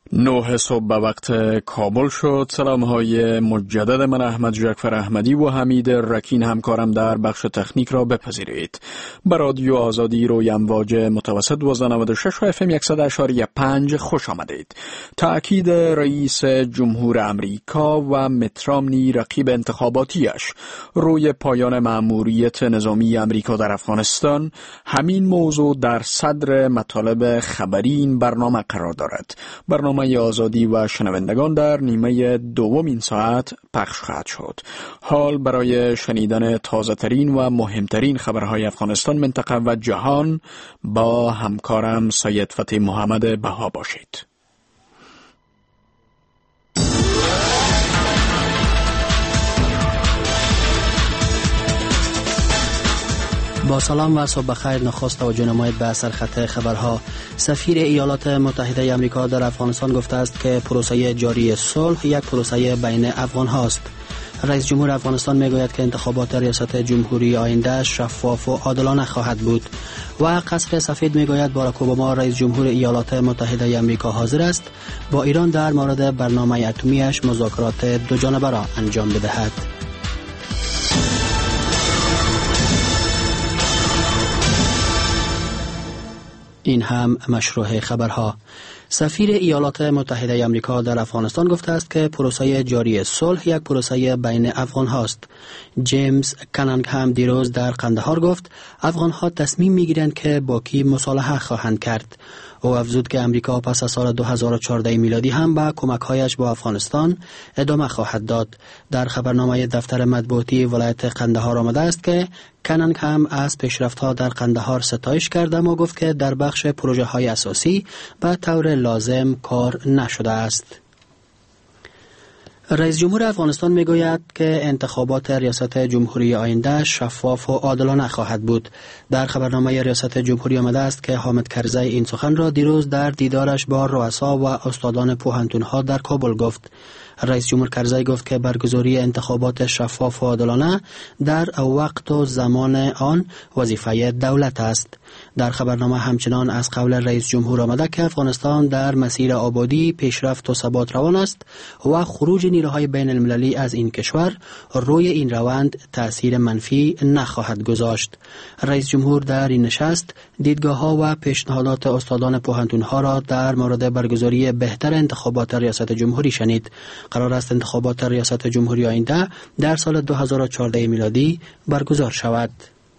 9 صبح به وقت کابل شد. سلام های مجدد من احمد جعفر احمدی و حمید رکین همکارم در بخش تکنیک را بپذیرید. به رادیو آزادی روی امواج متوسط 96 و اف ام 100.5 خوش آمدید. تأکید رئیس جمهور امریکا و میت رامنی رقیب انتخاباتیش روی پایان مأموریت نظامی امریکا در افغانستان، همین موضوع در صدر مطالب خبری این برنامه قرار دارد. برنامه آزادی و شنوندگان در نیمه دوم این ساعت پخش خواهد شد. حال برای شنیدن تازه ترین و مهمترین خبرهای افغانستان، منطقه و جهان با همکارم سید فتح محمد بها باشید. با سلام و صبح بخیر. نخست توجه نمایید به سرخط خبرها. سفیر ایالات متحده آمریکا در افغانستان گفته است که پروسه جاری صلح یک پروسه بین افغان هاست. رئیس جمهور افغانستان میگوید که انتخابات ریاست جمهوری آینده شفاف و عادلانه خواهد بود و قصر سفید میگوید باراک اوباما رئیس جمهور ایالات متحده آمریکا حاضر است با ایران در مورد برنامه اتمیش مذاکرات دو جانبه را انجام بدهد. این هم مشروع خبرها. سفیر ایالات متحده آمریکا در افغانستان گفته است که پروسه جاری صلح یک پروسه بین افغان هاست. جیمز کننگ هم دیروز در قندهار گفت افغان ها تصمیم میگیرند که با کی مصالحه خواهند کرد. او افزود که امریکا پس از سال 2014 میلادی هم به کمک‌هایش با افغانستان ادامه خواهد داد. در خبرنامه دفتر مطبوعاتی ولایت قندهار آمده است که کننگ هم از پیشرفت‌ها در قندهار ستایش کرد و گفت که در بخش پروژه‌های اساسی به طور لازم کار نشده است. رئیس جمهور افغانستان میگوید که انتخابات ریاست جمهوری آینده شفاف و عادلانه خواهد بود. در خبرنامه ریاست جمهوری آمده است که حامد کرزی این سخن را دیروز در دیدارش با رؤسا و استادان پوهنتون‌ها در کابل گفت. رئیس جمهور کرزی گفت که برگزاری انتخابات شفاف و عادلانه در وقت و زمان آن وظیفه دولت است. در خبرنامه همچنان از قول رئیس جمهور آمده که افغانستان در مسیر آبادی، پیشرفت و ثبات روان است و خروج نیروهای بین المللی از این کشور روی این روند تأثیر منفی نخواهد گذاشت. رئیس جمهور در این نشست دیدگاه‌ها و پیشنهادات استادان پوهنتون‌ها را در مورد برگزاری بهتر انتخابات ریاست جمهوری شنید. قرار است انتخابات ریاست جمهوری آینده در سال 2014 میلادی برگزار شود.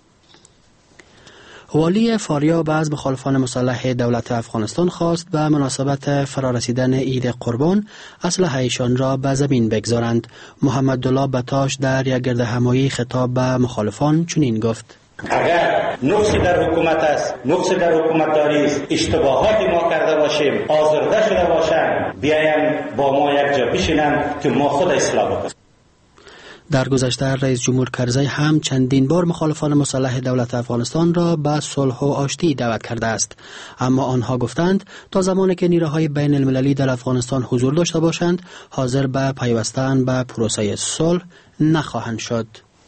والی فاریاب از مخالفان مسلح دولت افغانستان خواست به مناسبت فرارسیدن عید قربان اسلحه‌شان را به زمین بگذارند. محمد الله بتاش در یک گردهمایی خطاب به مخالفان چنین گفت: اگر نقصی در حکومت است، نقصی در حکومتداری است، اشتباهاتی ما کرده باشیم، آزرده شده باشند، بیاین با ما یک جا بشینن که ما خود اصلاح بکنیم. در گذشته رئیس جمهور کرزی هم چندین بار مخالفان مسلح دولت افغانستان را به صلح و آشتی دعوت کرده است، اما آنها گفتند تا زمانی که نیروهای بین المللی در افغانستان حضور داشته باشند حاضر به پیوستن به پروسه صلح نخواهند شد.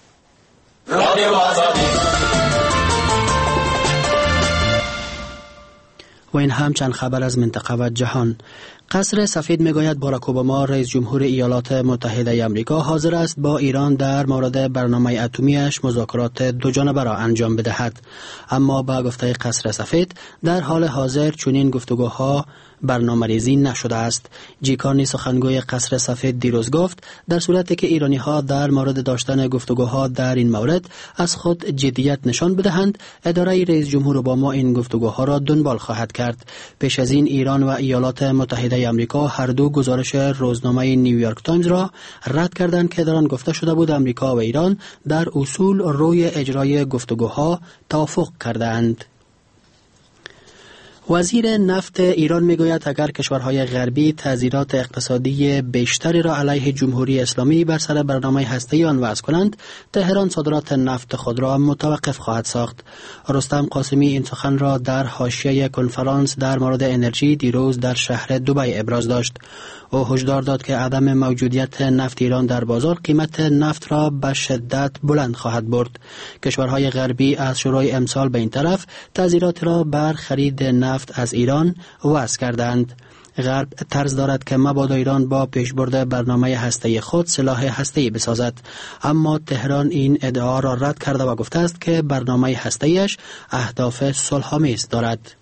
و این هم چند خبر از منطقه و جهان. قصر سفید میگوید باراک اوباما رئیس جمهور ایالات متحده آمریکا حاضر است با ایران در مورد برنامه اتمیش مذاکرات دو جانبه را انجام بدهد، اما با گفته قصر سفید در حال حاضر چنین گفتگوها برنامه‌ریزی نشده است. جیکانی سخنگوی قصر سفید دیروز گفت در صورتی که ایرانی‌ها در مورد داشتن گفتگوها در این مورد از خود جدیت نشان بدهند، اداره رئیس جمهور اوباما این گفتگوها را دنبال خواهد کرد. پیش از این ایران و ایالات متحده آمریکا هر دو گزارش روزنامه نیویورک تایمز را رد کردند که در آن گفته شده بود آمریکا و ایران در اصول روی اجرای گفتگوها توافق کردند. وزیر نفت ایران میگوید اگر کشورهای غربی تعزیرات اقتصادی بیشتری را علیه جمهوری اسلامی بر سر برنامه هسته‌ای آن وضع کنند، تهران صادرات نفت خود را متوقف خواهد ساخت. رستم قاسمی این سخن را در حاشیه کنفرانس در مورد انرژی دیروز در شهر دبی ابراز داشت. او هشدار داد که عدم موجودیت نفت ایران در بازار قیمت نفت را به شدت بلند خواهد برد. کشورهای غربی از شروع امسال به این طرف تعزیرات را بر خرید نفت از ایران وضع کردند. غرب طرز دارد که مبادا ایران با پیشبرد برنامه هسته‌ای خود سلاح هسته‌ای بسازد، اما تهران این ادعا را رد کرده و گفته است که برنامه هسته‌ایش اهداف صلح‌آمیز دارد.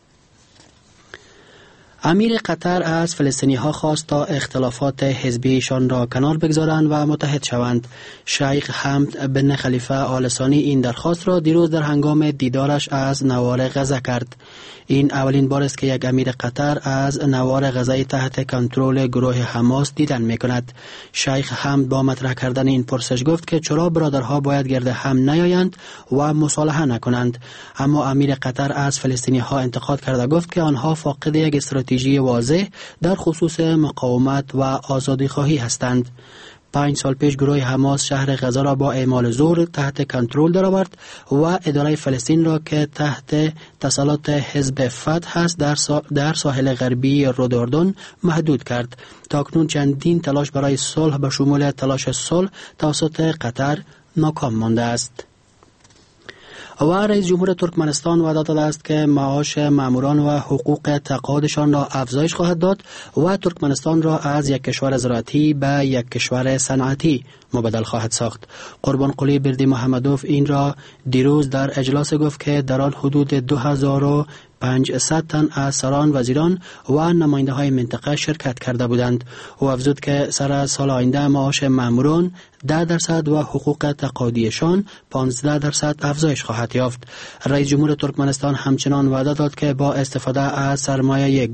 امیر قطر از فلسطینی ها خواست تا اختلافات حزبیشان را کنار بگذارند و متحد شوند. شیخ حمد بن خلیفه آل ثانی این درخواست را دیروز در هنگام دیدارش از نوار غزه کرد. این اولین بار است که یک امیر قطر از نوار غزه تحت کنترل گروه حماس دیدن می کند. شیخ حمد با مطرح کردن این پرسش گفت که چرا برادرها باید گرد هم نیایند و مصالحه نکنند، اما امیر قطر از فلسطینی ها انتقاد کرده گفت که آنها فاقد یک استراتژی واضح در خصوص مقاومت و آزادی خواهی هستند. 5 سال پیش گروه حماس شهر غزه را با اعمال زور تحت کنترل درآورد و اداره فلسطین را که تحت تسلط حزب فتح است در ساحل غربی رود اردن محدود کرد. تاکنون چندین تلاش برای صلح به شمول تلاش صلح توسط قطر ناکام مانده است. و رئیس جمهور ترکمنستان وعده داده است که معاش ماموران و حقوق تقاعدشان را افزایش خواهد داد و ترکمنستان را از یک کشور زراعتی به یک کشور صنعتی مبدل خواهد ساخت. قربانقلی بردی محمدوف این را دیروز در اجلاس گفت که در آن حدود 2500 تن از سران، وزیران و نماینده های منطقه شرکت کرده بودند. او افزود که سر از سال آینده معاش ماموران 10% و حقوق تقاعدیشان 15% افزایش خواهد یافت. رئیس جمهور ترکمنستان همچنان وعده داد که با استفاده از سرمایه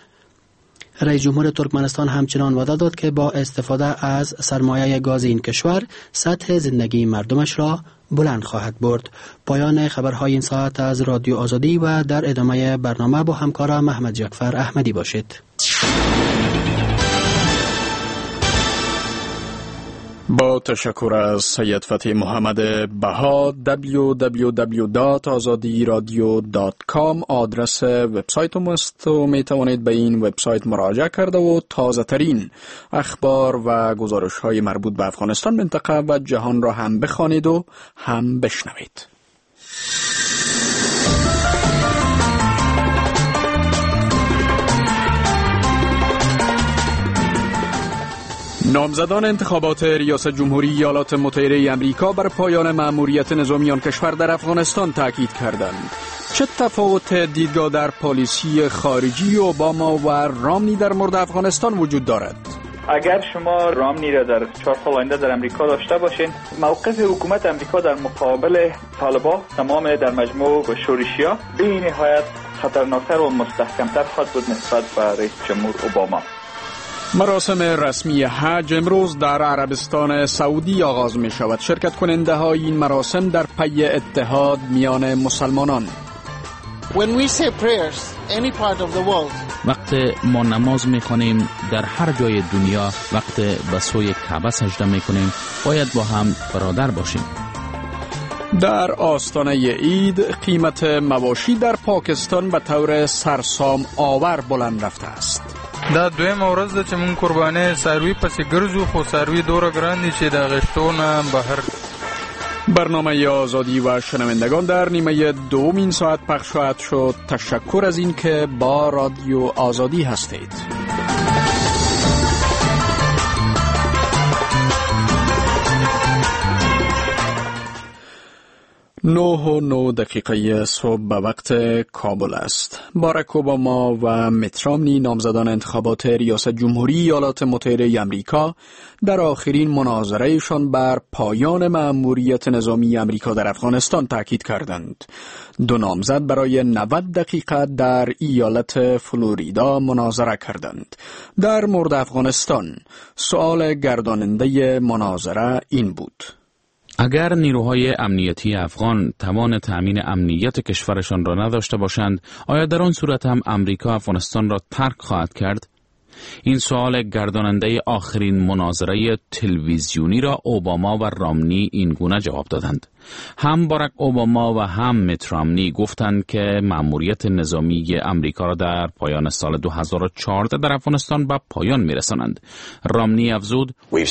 گاز این کشور سطح زندگی مردمش را بلند خواهد برد. پایان خبرهای این ساعت از رادیو آزادی و در ادامه برنامه با همکارم احمد جعفر احمدی باشید. با تشکر از سید فتحی محمد بها. www.azadiradio.com آدرس وبسایت است و می توانید به این وبسایت مراجعه کرده و تازه ترین اخبار و گزارش های مربوط به افغانستان، منطقه و جهان را هم بخوانید و هم بشنوید. نامزدان انتخابات ریاست جمهوری ایالات متحده آمریکا بر پایان مأموریت نظامی آن کشور در افغانستان تاکید کردند. چه تفاوت دیدگاه در پالیسی خارجی اوباما و رامنی در مورد افغانستان وجود دارد؟ اگر شما رامنی را در 4 سال آینده در امریکا داشته باشین، موقف حکومت امریکا در مقابل طالبان تمام در مجموع و شورشیا به نهایت خطرناکتر و مستحکمتر خواهد بود نسبت به رئیس جمهور اوباما. مراسم رسمی حج امروز در عربستان سعودی آغاز می شود. شرکت کننده های این مراسم در پی اتحاد میان مسلمانان. وقت ما نماز می کنیم در هر جای دنیا، وقت به سوی کعبه سجده می کنیم، باید با هم برادر باشیم. در آستانه عید قیمت مواشی در پاکستان به طور سرسام آور بلند رفته است. دا دویم ورځ ده چې مونږ قربانې څاروي پسې ګرځو، خو څاروي دوره ګران دي چې د غشتو نه بهر. برنامه آزادی و شنوندگان در نیمه دوم این ساعت پخش خواهد شد. تشکر از این که با رادیو آزادی هستید. 9:09 صبح به وقت کابل است. باراک اوباما و میت رامنی نامزدان انتخابات ریاست جمهوری ایالات متحده آمریکا در آخرین مناظرهشان بر پایان مأموریت نظامی آمریکا در افغانستان تاکید کردند. دو نامزد برای 90 دقیقه در ایالت فلوریدا مناظره کردند. در مورد افغانستان سؤال گرداننده مناظره این بود: اگر نیروهای امنیتی افغان توان تأمین امنیت کشورشان را نداشته باشند، آیا در آن صورت هم امریکا افغانستان را ترک خواهد کرد؟ این سوال گرداننده آخرین مناظره تلویزیونی را اوباما و رامنی این گونه جواب دادند. هم باراک اوباما و هم میت رامنی گفتند که مأموریت نظامی امریکا را در پایان سال 2014 در افغانستان به پایان می‌رسانند. رامنی افزود: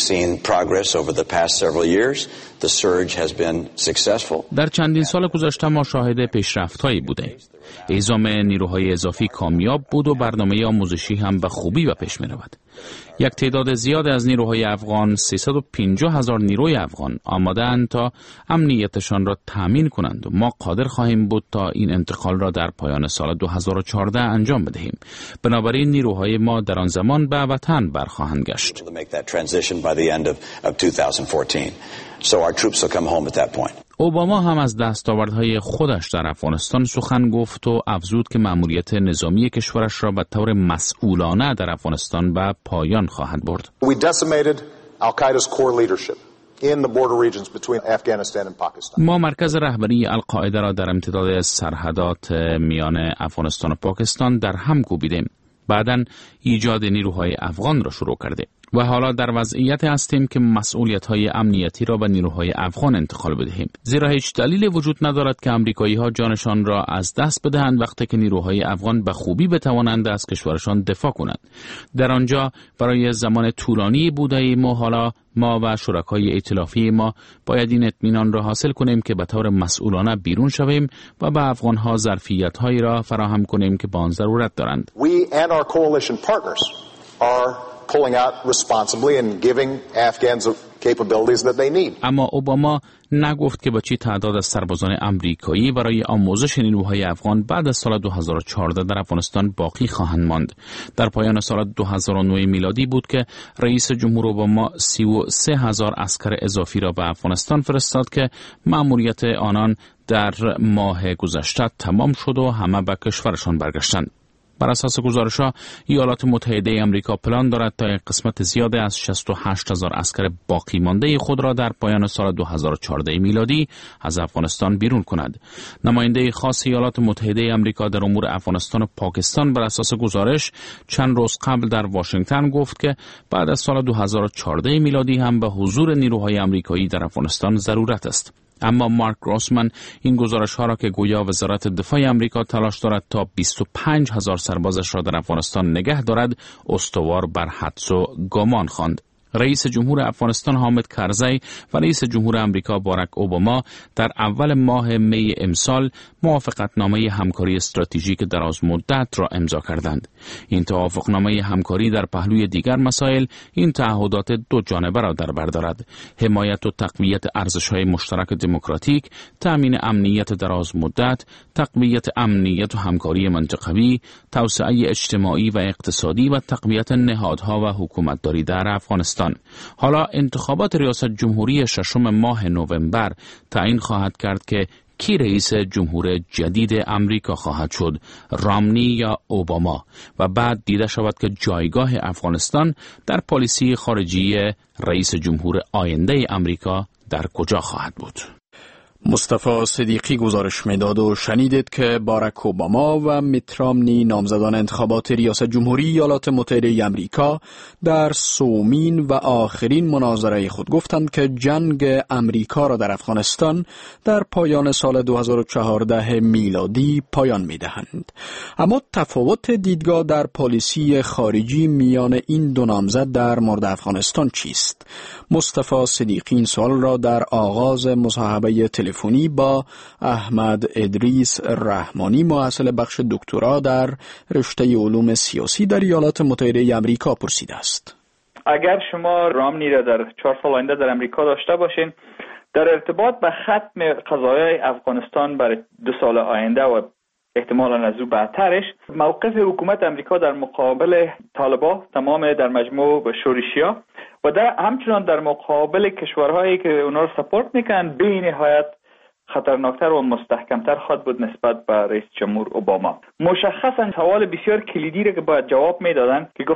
در چندین سال گذشته ما شاهد پیشرفت‌هایی بودیم. اعزام نیروهای اضافی کامیاب بود و برنامه آموزشی هم به خوبی به پیش می‌رود. یک تعداد زیاد از نیروهای افغان، 350,000 نیروی افغان آماده‌اند تا امنیتشان را تامین کنند و ما قادر خواهیم بود تا این انتقال را در پایان سال 2014 انجام بدهیم. بنابراین نیروهای ما در آن زمان به وطن برخواهند گشت. اوباما هم از دستاوردهای خودش در افغانستان سخن گفت و افزود که مأموریت نظامی کشورش را به طور مسئولانه در افغانستان به پایان خواهد برد. ما مرکز رهبری القاعده را در امتداد سرحدات میان افغانستان و پاکستان در هم کوبیدیم. بعداً ایجاد نیروهای افغان را شروع کرده و حالا در وضعیت هستیم که مسئولیت‌های امنیتی را به نیروهای افغان انتقال بدهیم، زیرا هیچ دلیل وجود ندارد که آمریکایی‌ها جانشان را از دست بدهند وقتی که نیروهای افغان به خوبی بتوانند از کشورشان دفاع کنند. در آنجا برای زمان طولانی بوده ایم و حالا ما و شرکای ائتلافی ما باید این اطمینان را حاصل کنیم که به طور مسئولانه بیرون شویم و به افغان‌ها ظرفیت‌هایی را فراهم کنیم که با آن ضرورت دارند. اما اوباما نگفت که با چی تعداد از سربازان آمریکایی برای آموزش نیروهای افغان بعد از سال 2014 در افغانستان باقی خواهند ماند. در پایان سال 2009 میلادی بود که رئیس جمهور اوباما 33,000 عسکر اضافی را به افغانستان فرستاد که مأموریت آنان در ماه گذشته تمام شد و همه به کشورشان برگشتند. بر اساس گزارش‌ها ایالات متحده آمریکا پلان دارد تا قسمت زیاده از 68,000 عسکر باقی مانده خود را در پایان سال 2014 میلادی از افغانستان بیرون کند. نماینده خاص ایالات متحده آمریکا در امور افغانستان و پاکستان بر اساس گزارش چند روز قبل در واشنگتن گفت که بعد از سال 2014 میلادی هم به حضور نیروهای آمریکایی در افغانستان ضرورت است. اما مارک گروسمن این گزارش‌ها را که گویا وزارت دفاع آمریکا تلاش دارد تا 25,000 سربازش را در افغانستان نگه دارد، استوار بر حدس و گمان خواند. رئیس جمهور افغانستان حامد کرزی و رئیس جمهور آمریکا باراک اوباما در اول ماه می امسال موافقتنامه همکاری استراتژیک دراز مدت را امضا کردند. این توافقنامه همکاری در پهلوی دیگر مسائل این تعهدات دو جانبه را در بر دارد: حمایت و تقویت ارزش‌های مشترک دموکراتیک، تأمین امنیت دراز مدت، تقویت امنیت و همکاری منطقوی، توسعه اجتماعی و اقتصادی و تقویت نهادها و حکومتداری در افغانستان. حالا انتخابات ریاست جمهوری 6 ماه نوامبر تعیین خواهد کرد که کی رئیس جمهور جدید امریکا خواهد شد، رامنی یا اوباما، و بعد دیده شود که جایگاه افغانستان در پالیسی خارجی رئیس جمهور آینده امریکا در کجا خواهد بود. مصطفی صدیقی گزارش میداد و شنیدید که باراک اوباما و میت رامنی نامزدان انتخابات ریاست جمهوری ایالات متحده آمریکا در سومین و آخرین مناظره خود گفتند که جنگ امریکا را در افغانستان در پایان سال 2014 میلادی پایان میدهند. اما تفاوت دیدگاه در پالیسی خارجی میان این دو نامزد در مورد افغانستان چیست؟ مصطفی صدیقی این سوال را در آغاز مصاحبه تلفنی با احمد ادریس رحمانی محصل بخش دکترا در رشته علوم سیاسی در ایالات متحده آمریکا پرسیده است. اگر شما رامنی را در 4 سال آینده در امریکا داشته باشین، در ارتباط به ختم قضایای افغانستان برای 2 سال آینده و احتمالاً از او بعدترش، موقف حکومت امریکا در مقابل طالبان تمام در مجموع شورشیا و همچنان در مقابل کشورهایی که اونا رو سپورت میکنن به نهایت خطرناکتر و مستحکمتر خواهد بود نسبت به رئیس جمهور اوباما. مشخصا سوال بسیار کلیدی را که باید جواب میدادن که گفتن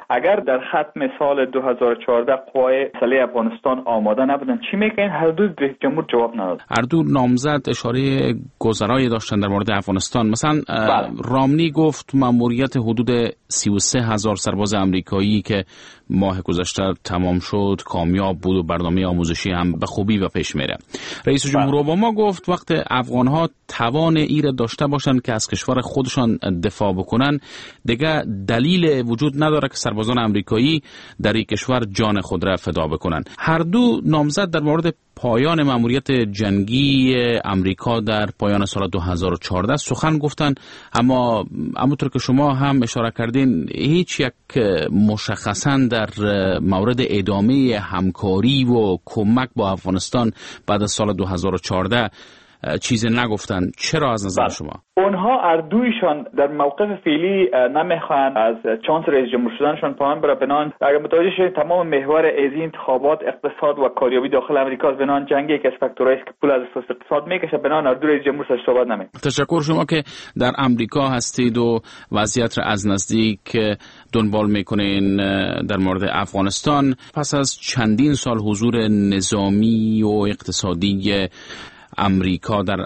اگر در ختم سال 2014 قوای مسلح افغانستان آماده نبودن چی میکنین؟ هر دو رئیس جمهور جواب نداد. هر دو نامزد اشاره گذرایی داشتن در مورد افغانستان. مثلا رامنی گفت ماموریت حدود 33,000 سرباز امریکایی که ماه گذشته تمام شد کامیاب بود و برنامه آموزشی هم به خوبی و پیش میره. رئیس جمهور اوباما گفت وقت افغانها توان ایره داشته باشن که از کشور خودشان دفاع بکنن دیگه دلیل وجود نداره که سربازان امریکایی در این کشور جان خود را فدا بکنن. هر دو نامزد در مورد پایان ماموریت جنگی امریکا در پایان سال 2014 سخن گفتن، اما همونطور که شما هم اشاره کردین هیچ یک مشخصاً در مورد ادامه همکاری و کمک با افغانستان بعد از سال 2014 چیزی نگفتن. چرا از نظر شما؟ اونها اردویشان در موقف فعلی نمیخوان از چانس رئیس جمهور شدنشان پایان بره. بنان اگر متوجه شدید تمام محور از انتخابات اقتصاد و کاریابی داخل امریکا است. بنان جنگی که از فاکتورایی که پول از اساس اقتصاد میکشه بنان اردو رئیس جمهور سر صحبت نمی. تشکر. شما که در امریکا هستید و وضعیت را از نزدیک دنبال میکنین در مورد افغانستان، پس از چندین سال حضور نظامی و اقتصادی امریکا در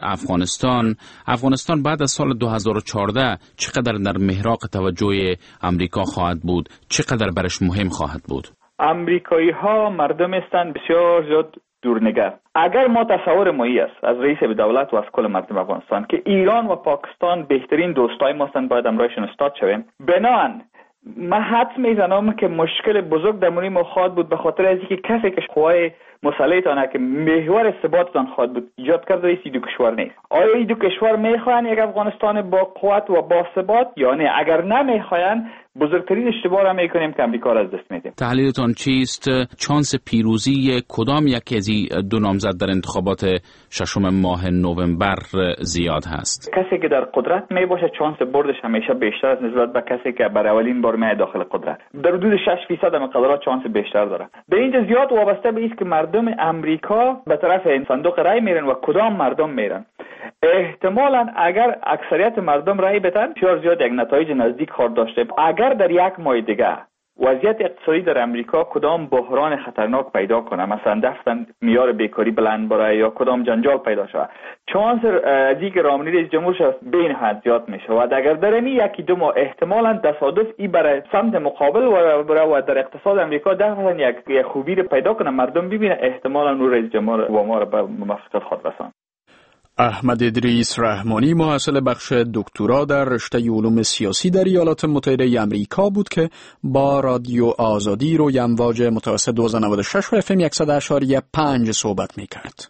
افغانستان بعد از سال 2014 چقدر در محراق توجه امریکا خواهد بود؟ چقدر برش مهم خواهد بود؟ امریکایی ها مردم هستند بسیار زیاد دورنگر. اگر ما تصور مایی است از رئیس دولت و از کل مردم افغانستان که ایران و پاکستان بهترین دوستای ما هستند باید همراهشون استاد شویم، بنان من حدس میزنم که مشکل بزرگ در مورد ما خواهد بود به خاطر از اینکه کسی که قوای مسلح تانه که محور ثباتتان خواهد بود ایجاد کرده رئیس دو کشور نیست. آیا این دو کشور میخواین یک افغانستان با قوت و با ثبات یا نه؟ اگر نمیخواین بزرگترین اشتباه را میکنیم که امریکا را از دست میدیم. تحلیلتان چیست؟ چانس پیروزی کدام یکی از دو نامزد در انتخابات 6 ماه نوامبر زیاد هست؟ کسی که در قدرت می باشه چانس بردش همیشه بیشتر است نسبت به کسی که برای اولین بار می داخل قدرت. در حدود 6% مقدارات چانس بیشتر داره. به اینجا زیاد وابسته به است که مردم امریکا به طرف این صندوق رای میرن و کدام مردم میرن. احتمالاً اگر اکثریت مردم رای بدن بسیار زیاد یک نتایج نزدیک خواهد داشته. اگر در یک ماه دیگه وضعیت اقتصادی در امریکا کدام بحران خطرناک پیدا کنه، مثلا دفتن میار بیکاری بلند بره یا کدام جنجال پیدا شود، چانس از اینکه رامنی رئیس جمهور شود به این حد زیاد میشه. و اگر در این یکی دو ماه احتمالاً تصادف این برای سمت مقابل و در اقتصاد امریکا دفتن یک خوبی رو پیدا کنه، مردم ببینه، احتمالاً اون رئیس جمهور اوباما رو به موفقیت خود رساند. احمد ادریس رحمانی محصل بخش دکترا در رشته علوم سیاسی در ایالات متحده آمریکا بود که با رادیو آزادی روی امواج متوسط 296 و FM 100.5 صحبت می‌کرد.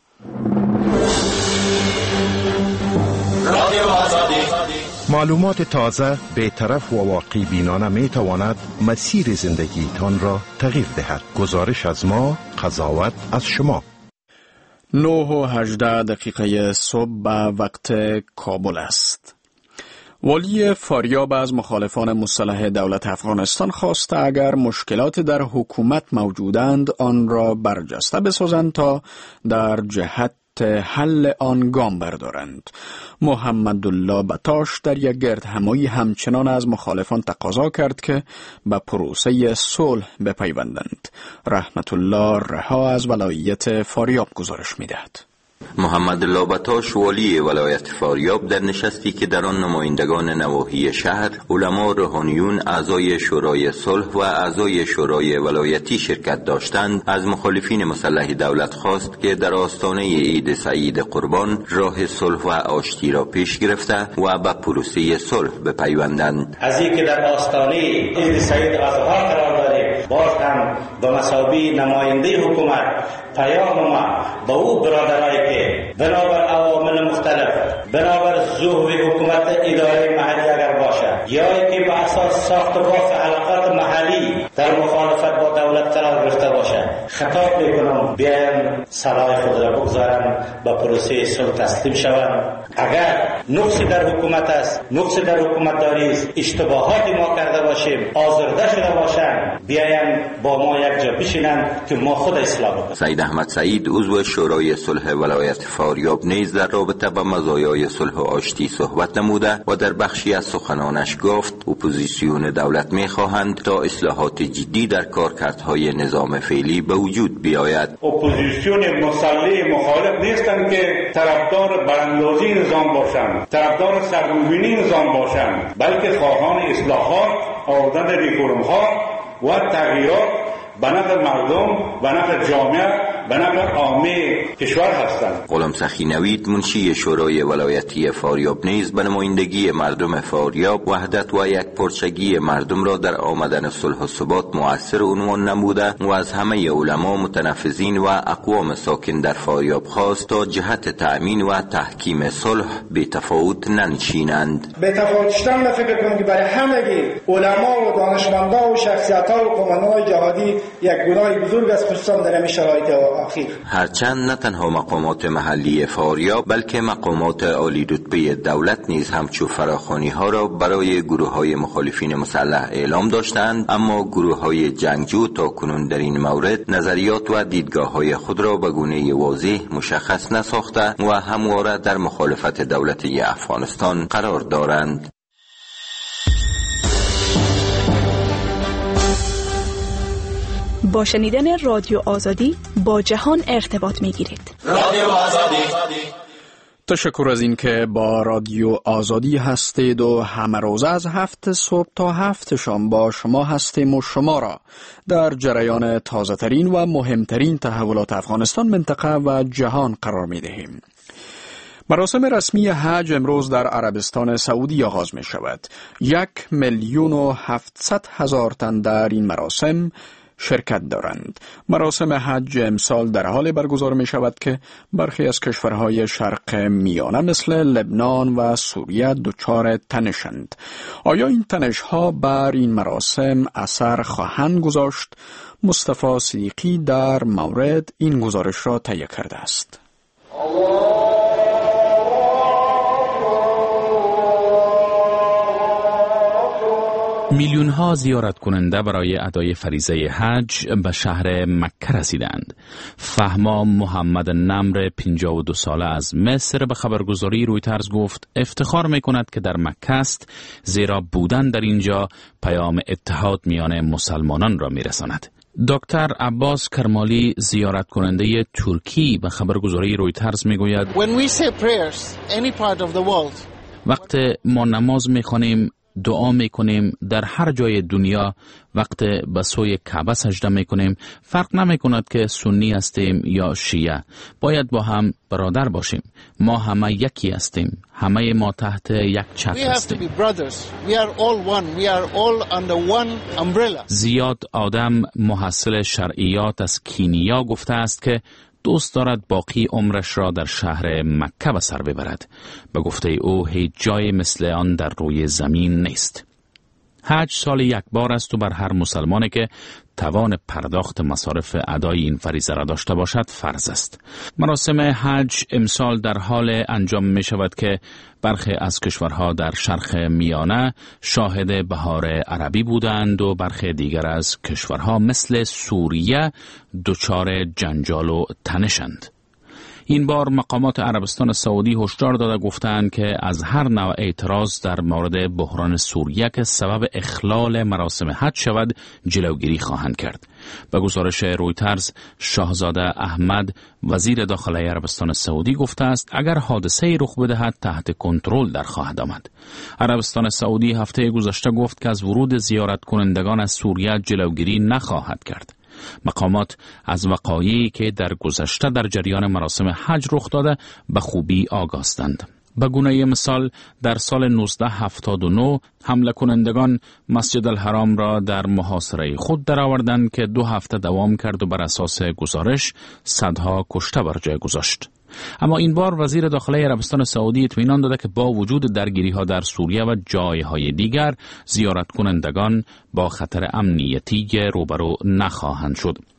رادیو آزادی معلومات تازه، بی‌طرف و واقعی بینانه می‌تواند مسیر زندگیتان را تغییر دهد. گزارش از ما، قضاوت از شما. 9:18 صبح به وقت کابل است. والی فاریاب از مخالفان مسلح دولت افغانستان خواسته اگر مشکلات در حکومت موجودند آن را برجسته بسازند تا در جهت حل آن گام بردارند. محمدالله بطاش در یک گردهمایی همچنان از مخالفان تقاضا کرد که به پروسه صلح بپیوندند. رحمت الله رها از ولایت فاریاب گزارش می‌دهد. محمدالله بطاش والی ولایت فاریاب در نشستی که در آن نمایندگان نواحی شهر، علما، روحانیون، اعضای شورای صلح و اعضای شورای ولایتی شرکت داشتند، از مخالفین مسلح دولت خواست که در آستانه عید سعید قربان راه صلح و آشتی را پیش گرفته و به پروسه صلح بپیوندند. از اینکه در آستانه عید سعید اضحی قرار داریم، باز هم به مثابه نماینده حکومت پیام ما با او برادرایی که بنابر عوامل مختلف، بنابر ظهور حکومت اداره محلی اگر باشه یا که به اساس ساخت و باز علاقات محلی در مخالفت با دولت قرار گرفته باشه، خطاب میکنم بیاین سلاح خود را بگذارن به پروسه صلح تسلیم شوند. اگر نقصی در حکومت است، نقصی در حکومت داری است، اشتباهاتی ما کرده باشیم، آزرده شده باشند، بیاین با ما یک جا بشینند که ما خود اصلاح بکنیم. سید احمد سعید عضو شورای صلح ولایت فاریاب نیز در رابطه با مزایای صلح و آشتی صحبت نموده و در بخشی از سخنانش گفت اپوزیسیون دولت می‌خواهند تا اصلاحات جدی در کارکردهای نظام فعلی به وجود بیاید. اپوزیسیون مسلح مخالف نیستند که طرفدار براندازی نظام باشند، طرفدار سرنگونی نظام باشند، بلکه خواهان اصلاحات، آوردن ریفرم‌ها و تغییرات به نفع مردم، به نفع جامعه، به نفع عامه کشور هستند. غلام سخی نوید منشی شورای ولایتی فاریاب نیز به نمایندگی مردم فاریاب وحدت و یک پرچگی مردم را در آمدن صلح و ثبات مؤثر عنوان نموده و از همه علما، متنفذین و اقوام ساکن در فاریاب خواست تا جهت تأمین و تحکیم صلح بی تفاوت ننشینند. بی تفاوت شدن فکر کنم که برای همگی علما و دانشمندان و شخصیت‌ها و قومندان‌های جهادی یک گناه بزرگ است، خصوصا در این شرایط اخیر. هرچند نه تنها مقامات محلی فاریاب بلکه مقامات عالی رتبه دولت نیز همچو فراخوانی‌ها را برای گروه‌های مخالفین مسلح اعلام داشتند، اما گروه‌های جنگجو تا کنون در این مورد نظریات و دیدگاه‌های خود را به گونه واضح مشخص نساخته و همواره در مخالفت دولتی افغانستان قرار دارند. با شنیدن رادیو آزادی با جهان ارتباط می‌گیرید. رادیو آزادی. تشکر از این که با رادیو آزادی هستید و همه روز از 7 صبح تا 7 شام با شما هستیم و شما را در جریان تازه ترین و مهمترین تحولات افغانستان، منطقه و جهان قرار می دهیم. مراسم رسمی حج امروز در عربستان سعودی آغاز می شود. 1,700,000 تن در این مراسم شرکت دارند. مراسم حج امسال در حال برگزار می شود که برخی از کشورهای شرق میانه مثل لبنان و سوریه دچار تنشند. آیا این تنش‌ها بر این مراسم اثر خواهند گذاشت؟ مصطفی صدیقی در مورد این گزارش را تهیه کرده است. میلیون ها زیارت کننده برای ادای فریضه حج به شهر مکه رسیدند. فهما محمد نمر 52 ساله از مصر به خبرگزاری رویترز گفت افتخار میکند که در مکه است، زیرا بودن در اینجا پیام اتحاد میان مسلمانان را میرساند. دکتر عباس کرمالی زیارت کننده ترکی به خبرگزاری رویترز میگوید وقت ما نماز میخوانیم، دعا میکنیم در هر جای دنیا، وقت به سوی کعبه سجده میکنیم، فرق نمیکند که سنی هستیم یا شیعه، باید با هم برادر باشیم. ما همه یکی هستیم، همه ما تحت یک چتر هستیم. زیاد آدم محصل شرعیات از کینیا گفته است که دوست دارد باقی عمرش را در شهر مکه به سر ببرد. به گفته او هیچ جای مثل آن در روی زمین نیست. حج سال یک بار است و بر هر مسلمانی که توان پرداخت مصارف ادای این فریضه را داشته باشد فرض است. مراسم حج امسال در حال انجام می شود که برخی از کشورها در شرق میانه شاهد بهار عربی بودند و برخی دیگر از کشورها مثل سوریه دچار جنجال و تنشند. این بار مقامات عربستان سعودی هشدار داده گفتند که از هر نوع اعتراض در مورد بحران سوریه که سبب اخلال مراسم حج شود جلوگیری خواهند کرد. به گزارش رویترز، شاهزاده احمد وزیر داخلی عربستان سعودی گفته است اگر حادثه‌ای رخ بدهد تحت کنترل در خواهد آمد. عربستان سعودی هفته گذشته گفت که از ورود زیارت کنندگان از سوریه جلوگیری نخواهد کرد. مقامات از وقایعی که در گذشته در جریان مراسم حج رخ داده به خوبی آگاهند. به گونه مثال در سال 1979 حمله کنندگان مسجد الحرام را در محاصره خود درآوردند که 2 هفته دوام کرد و بر اساس گزارش صدها کشته بر جای گذاشت. اما این بار وزیر داخلی عربستان سعودی اطمینان داده که با وجود درگیری‌ها در سوریه و جایهای دیگر زیارت کنندگان با خطر امنیتی روبرو نخواهند شد.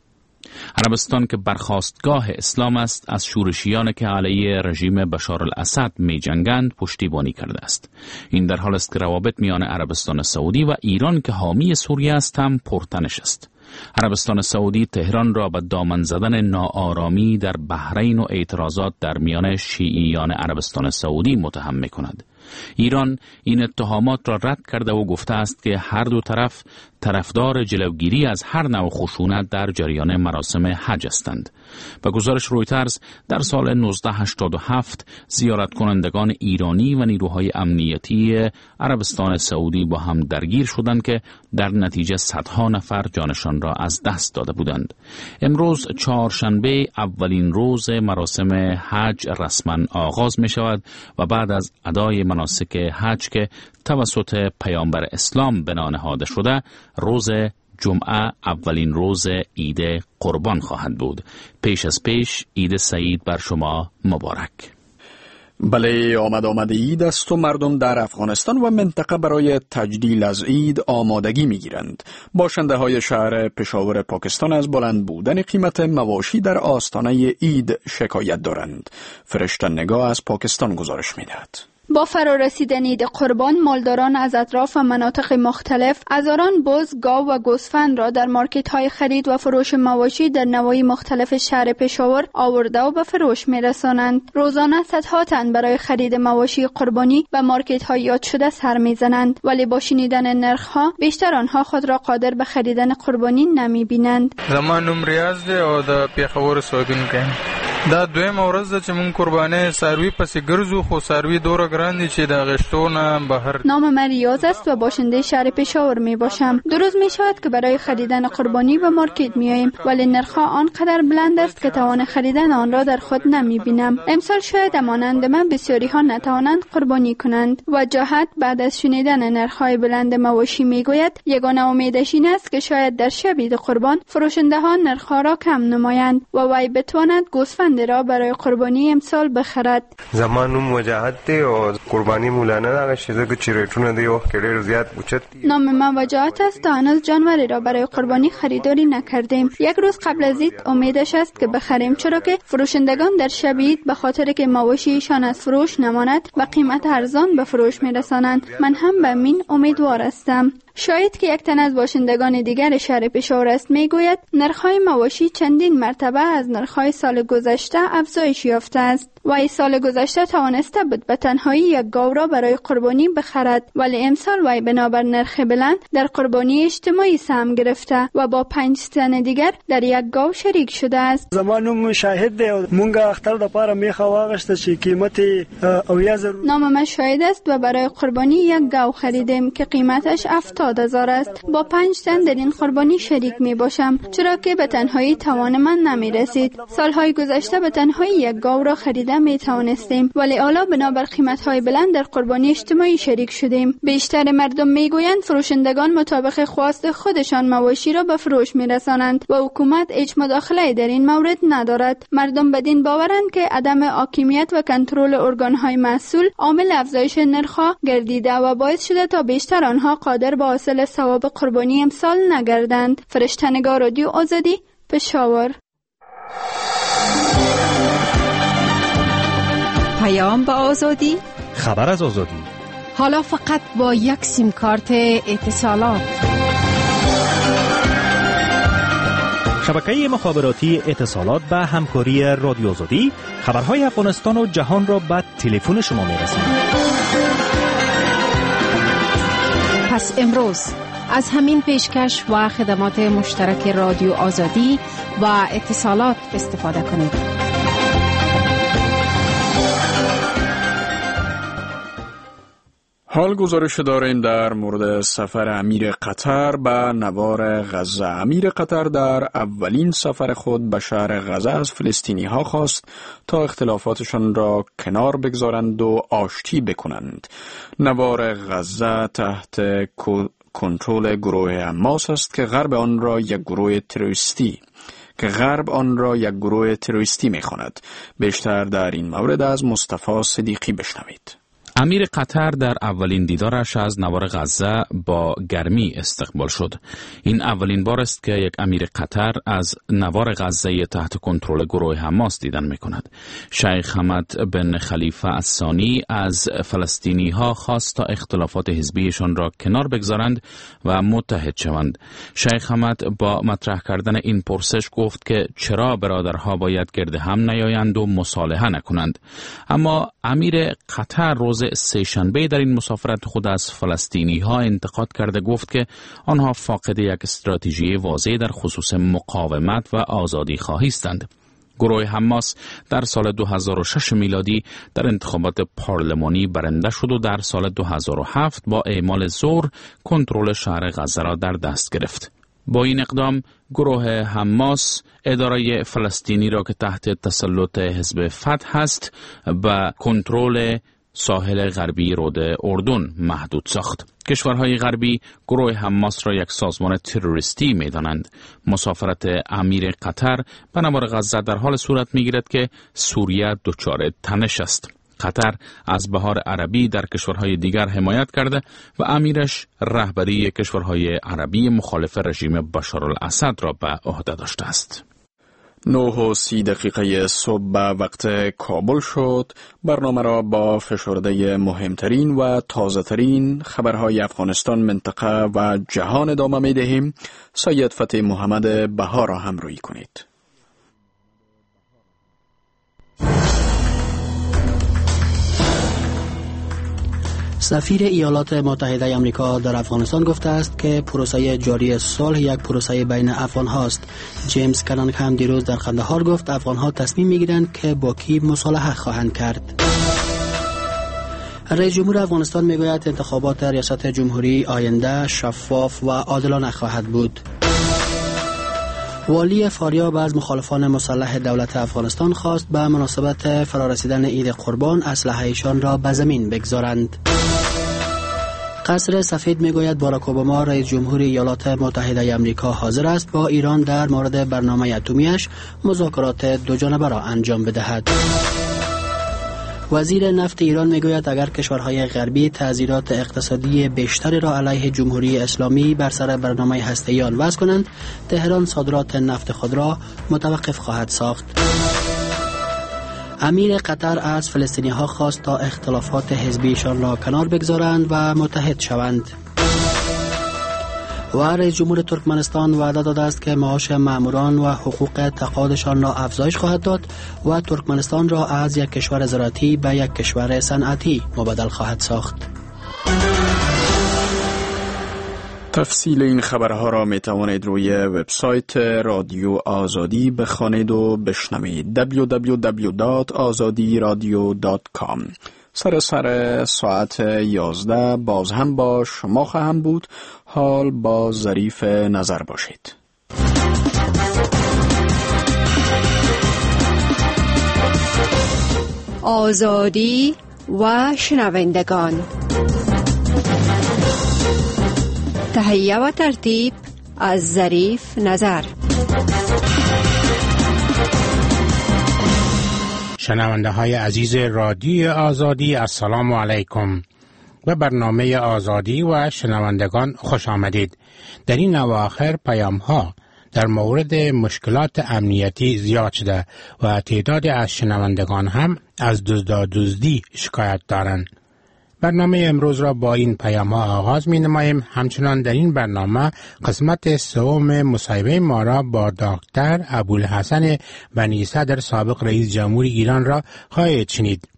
عربستان که برخاستگاه اسلام است، از شورشیان که علیه رژیم بشار الاسد می جنگند پشتیبانی کرده است. این در حال است که روابط میان عربستان سعودی و ایران که حامی سوریه است هم پرتنش است. عربستان سعودی تهران را به دامن زدن ناآرامی در بحرین و اعتراضات در میان شیعیان عربستان سعودی متهم می‌کند. ایران این اتهامات را رد کرده و گفته است که هر دو طرف طرفدار جلوگیری از هر نوع خشونت در جریان مراسم حج هستند. به گزارش رویترز در سال 1987 زیارت کنندگان ایرانی و نیروهای امنیتی عربستان سعودی با هم درگیر شدند که در نتیجه صدها نفر جانشان را از دست داده بودند. امروز چهارشنبه اولین روز مراسم حج رسما آغاز می شود و بعد از ادای مناسک حج که توسط پیامبر اسلام بنا نهاده شده، روز جمعه اولین روز عید قربان خواهد بود. پیش از پیش عید سعید بر شما مبارک. بله، آمد عید است و مردم در افغانستان و منطقه برای تجلیل از عید آمادگی می‌گیرند. باشنده های شهر پشاور پاکستان از بلند بودن قیمت مواشی در آستانه عید شکایت دارند. فرشته نگاه از پاکستان گزارش می‌دهد. با فرارسیدن عید قربان، مالداران از اطراف و مناطق مختلف هزاران بز، گاو و گوسفند را در مارکت‌های خرید و فروش مواشی در نواحی مختلف شهر پشاور آورده و به فروش می‌رسانند. روزانه صدها تن برای خرید مواشی قربانی به مارکت‌های یاد شده سر می‌زنند، ولی با شنیدن نرخ‌ها بیشتر آنها خود را قادر به خریدن قربانی نمی‌بینند. زمان ریاض دی او د پیښور سودونکو دا دویم ورځ ده چې مونږ قرباني ساروی پسې ګرځو، خو ساروی دوره ګران دي چې د غشتونه بهر. نام من ریاض است و باشنده شهر پشاور می باشم. دو روز می شود که برای خریدن قربانی به مارکت می آییم، ولی نرخ‌ها آنقدر بلند است که توان خریدن آن را در خود نمی بینم. امسال شاید مانند من بسیاری ها نتوانند قربانی کنند. وجاهت بعد از شنیدن نرخ‌های بلند مواشی می گوید یگانه امیدش این است که شاید در شب عید قربان فروشنده ها نرخ‌ها را کم نمایند و وی بتواند گوسفند را برای قربانی امسال بخرد. زمانم وجاهت دی او قربانی مولانا هغه شیزه چې ریټونه دی او ډېر زیات اوچت. نام من وجاهت است تا هنوز جانوری را برای قربانی خریداری نکردیم. یک روز قبل از عید امیدش است که بخریم، چرا که فروشندگان در شب عید به خاطر که مواشیشان از فروش نماند و قیمت ارزان به فروش میرسانند. من هم به این امیدوار هستم. شاید که یک تن از باشندگان دیگر شهر پشاور است میگوید نرخ‌های مواشی چندین مرتبه از نرخ‌های سال گذشته افزایش یافته است. و ای سال گذشته توانسته بود به تنهایی یک گاو را برای قربانی بخرد، ولی امسال وی بنابر نرخ بلند در قربانی اجتماعی سهم گرفته و با 5 تن دیگر در یک گاو شریک شده است. زمانم شاهد دی مونږ اختر د پاره میخه واغشته چې قیمت 80,000. نام من شاهد است و برای قربانی یک گاو خریدیم که قیمتش 70,000 است. با 5 تن در این قربانی شریک می باشم، چرا که به تنهایی توان من نمی رسید. سالهای گذشته به تنهایی یک گاو را خریدم می توانستیم، ولی حالا بنابر قیمت‌های بلند در قربانی اجتماعی شریک شدیم. بیشتر مردم میگویند فروشندگان مطابق خواست خودشان مواشی را به فروش میرسانند و حکومت هیچ مداخله در این مورد ندارد. مردم بدین باورند که عدم حاکمیت و کنترل ارگان‌های مسئول عامل افزایش نرخ‌ها گردیده و باعث شده تا بیشتر آنها قادر به حاصل ثواب قربانی امسال نگردند. فرشته نگاه، رادیو آزادی، پشاور. پیام به آزادی، خبر از آزادی. حالا فقط با یک سیم کارت اتصالات. شبکه مخابراتی اتصالات به همکاری رادیو آزادی خبرهای افغانستان و جهان را به تلفن شما می‌رساند. پس امروز از همین پیشکش و خدمات مشترک رادیو آزادی و اتصالات استفاده کنید. حال گزارش داریم در مورد سفر امیر قطر به نوار غزه. امیر قطر در اولین سفر خود به شهر غزه از فلسطینی ها خواست تا اختلافاتشان را کنار بگذارند و آشتی بکنند. نوار غزه تحت کنترل گروه حماس است که غرب آن را یک گروه تروریستی می‌خواند. بیشتر در این مورد از مصطفی صدیقی بشنوید. امیر قطر در اولین دیدارش از نوار غزه با گرمی استقبال شد. این اولین بار است که یک امیر قطر از نوار غزه تحت کنترل گروه حماس دیدن می‌کند. شیخ حمد بن خلیفه الثانی از فلسطینی‌ها خواست تا اختلافات حزبیشان را کنار بگذارند و متحد شوند. شیخ حمد با مطرح کردن این پرسش گفت که چرا برادرها باید گرد هم نیایند و مصالحه نکنند. اما امیر قطر روز سه‌شنبه در این مسافرت خود از فلسطینی ها انتقاد کرده گفت که آنها فاقد یک استراتژی واضح در خصوص مقاومت و آزادی خواهی هستند. گروه حماس در سال 2006 میلادی در انتخابات پارلمانی برنده شد و در سال 2007 با اعمال زور کنترل شهر غزه را در دست گرفت. با این اقدام گروه حماس اداره فلسطینی را که تحت تسلط حزب فتح است به کنترل ساحل غربی رود اردن محدود ساخت. کشورهای غربی گروه حماس را یک سازمان تروریستی می دانند. مسافرت امیر قطر به نوار غزه در حال صورت می گیرد که سوریه دچار تنش است. قطر از بهار عربی در کشورهای دیگر حمایت کرده و امیرش رهبری کشورهای عربی مخالف رژیم بشارالاسد را به عهده داشته است. 9:30 صبح به وقت کابل شد. برنامه را با فشرده مهمترین و تازه ترین خبرهای افغانستان، منطقه و جهان ادامه می دهیم. سید فتح محمد بهار را همراهی کنید. سفیر ایالات متحده آمریکا در افغانستان گفته است که پروسه جاری صلح یک پروسه بین افغان هاست. جیمز کنان هم دیروز در قندهار گفت افغان ها تصمیم میگیرند که با کی مصالحه خواهند کرد. رئیس جمهور افغانستان میگوید انتخابات ریاست جمهوری آینده شفاف و عادلانه خواهد بود. والی فاریاب از مخالفان مسلح دولت افغانستان خواست به مناسبت فرارسیدن عید قربان اسلحه‌شان را به زمین بگذارند. قصر سفید میگوید باراک اوباما رئیس جمهور ایالات متحده آمریکا حاضر است با ایران در مورد برنامه اتمیش مذاکرات دوجانبه را انجام بدهد. وزیر نفت ایران میگوید اگر کشورهای غربی تعزیرات اقتصادی بیشتری را علیه جمهوری اسلامی بر سر برنامه هسته‌ای آن وضع کنند، تهران صادرات نفت خود را متوقف خواهد ساخت. امیر قطر از فلسطینی ها خواست تا اختلافات حزبیشان را کنار بگذارند و متحد شوند. و رئیس جمهور ترکمنستان وعده داده است که معاش ماموران و حقوق تقاعدشان را افزایش خواهد داد و ترکمنستان را از یک کشور زراعتی به یک کشور صنعتی مبادل خواهد ساخت. تفصیل این خبرها را می توانید روی وبسایت رادیو آزادی بخوانید و بشنوید. www.azadiradio.com. سر ساعت 11 باز هم با شما خواهم بود. حال با ظریف نظر باشید. آزادی و شنوندگان، تهیه و ترتیب از ظریف نظر. شنونده های عزیز رادیو آزادی، السلام علیکم. به برنامه آزادی و شنوندگان خوش آمدید. در این اواخر پیام ها در مورد مشکلات امنیتی زیاد شده و تعدادی از شنوندگان هم از دزدی شکایت دارند. برنامه امروز را با این پیام ها آغاز می نماییم. همچنان در این برنامه قسمت سوم مصاحبه ما را با دکتر ابوالحسن بنی صدر سابق رئیس جمهوری ایران را خواهید شنید.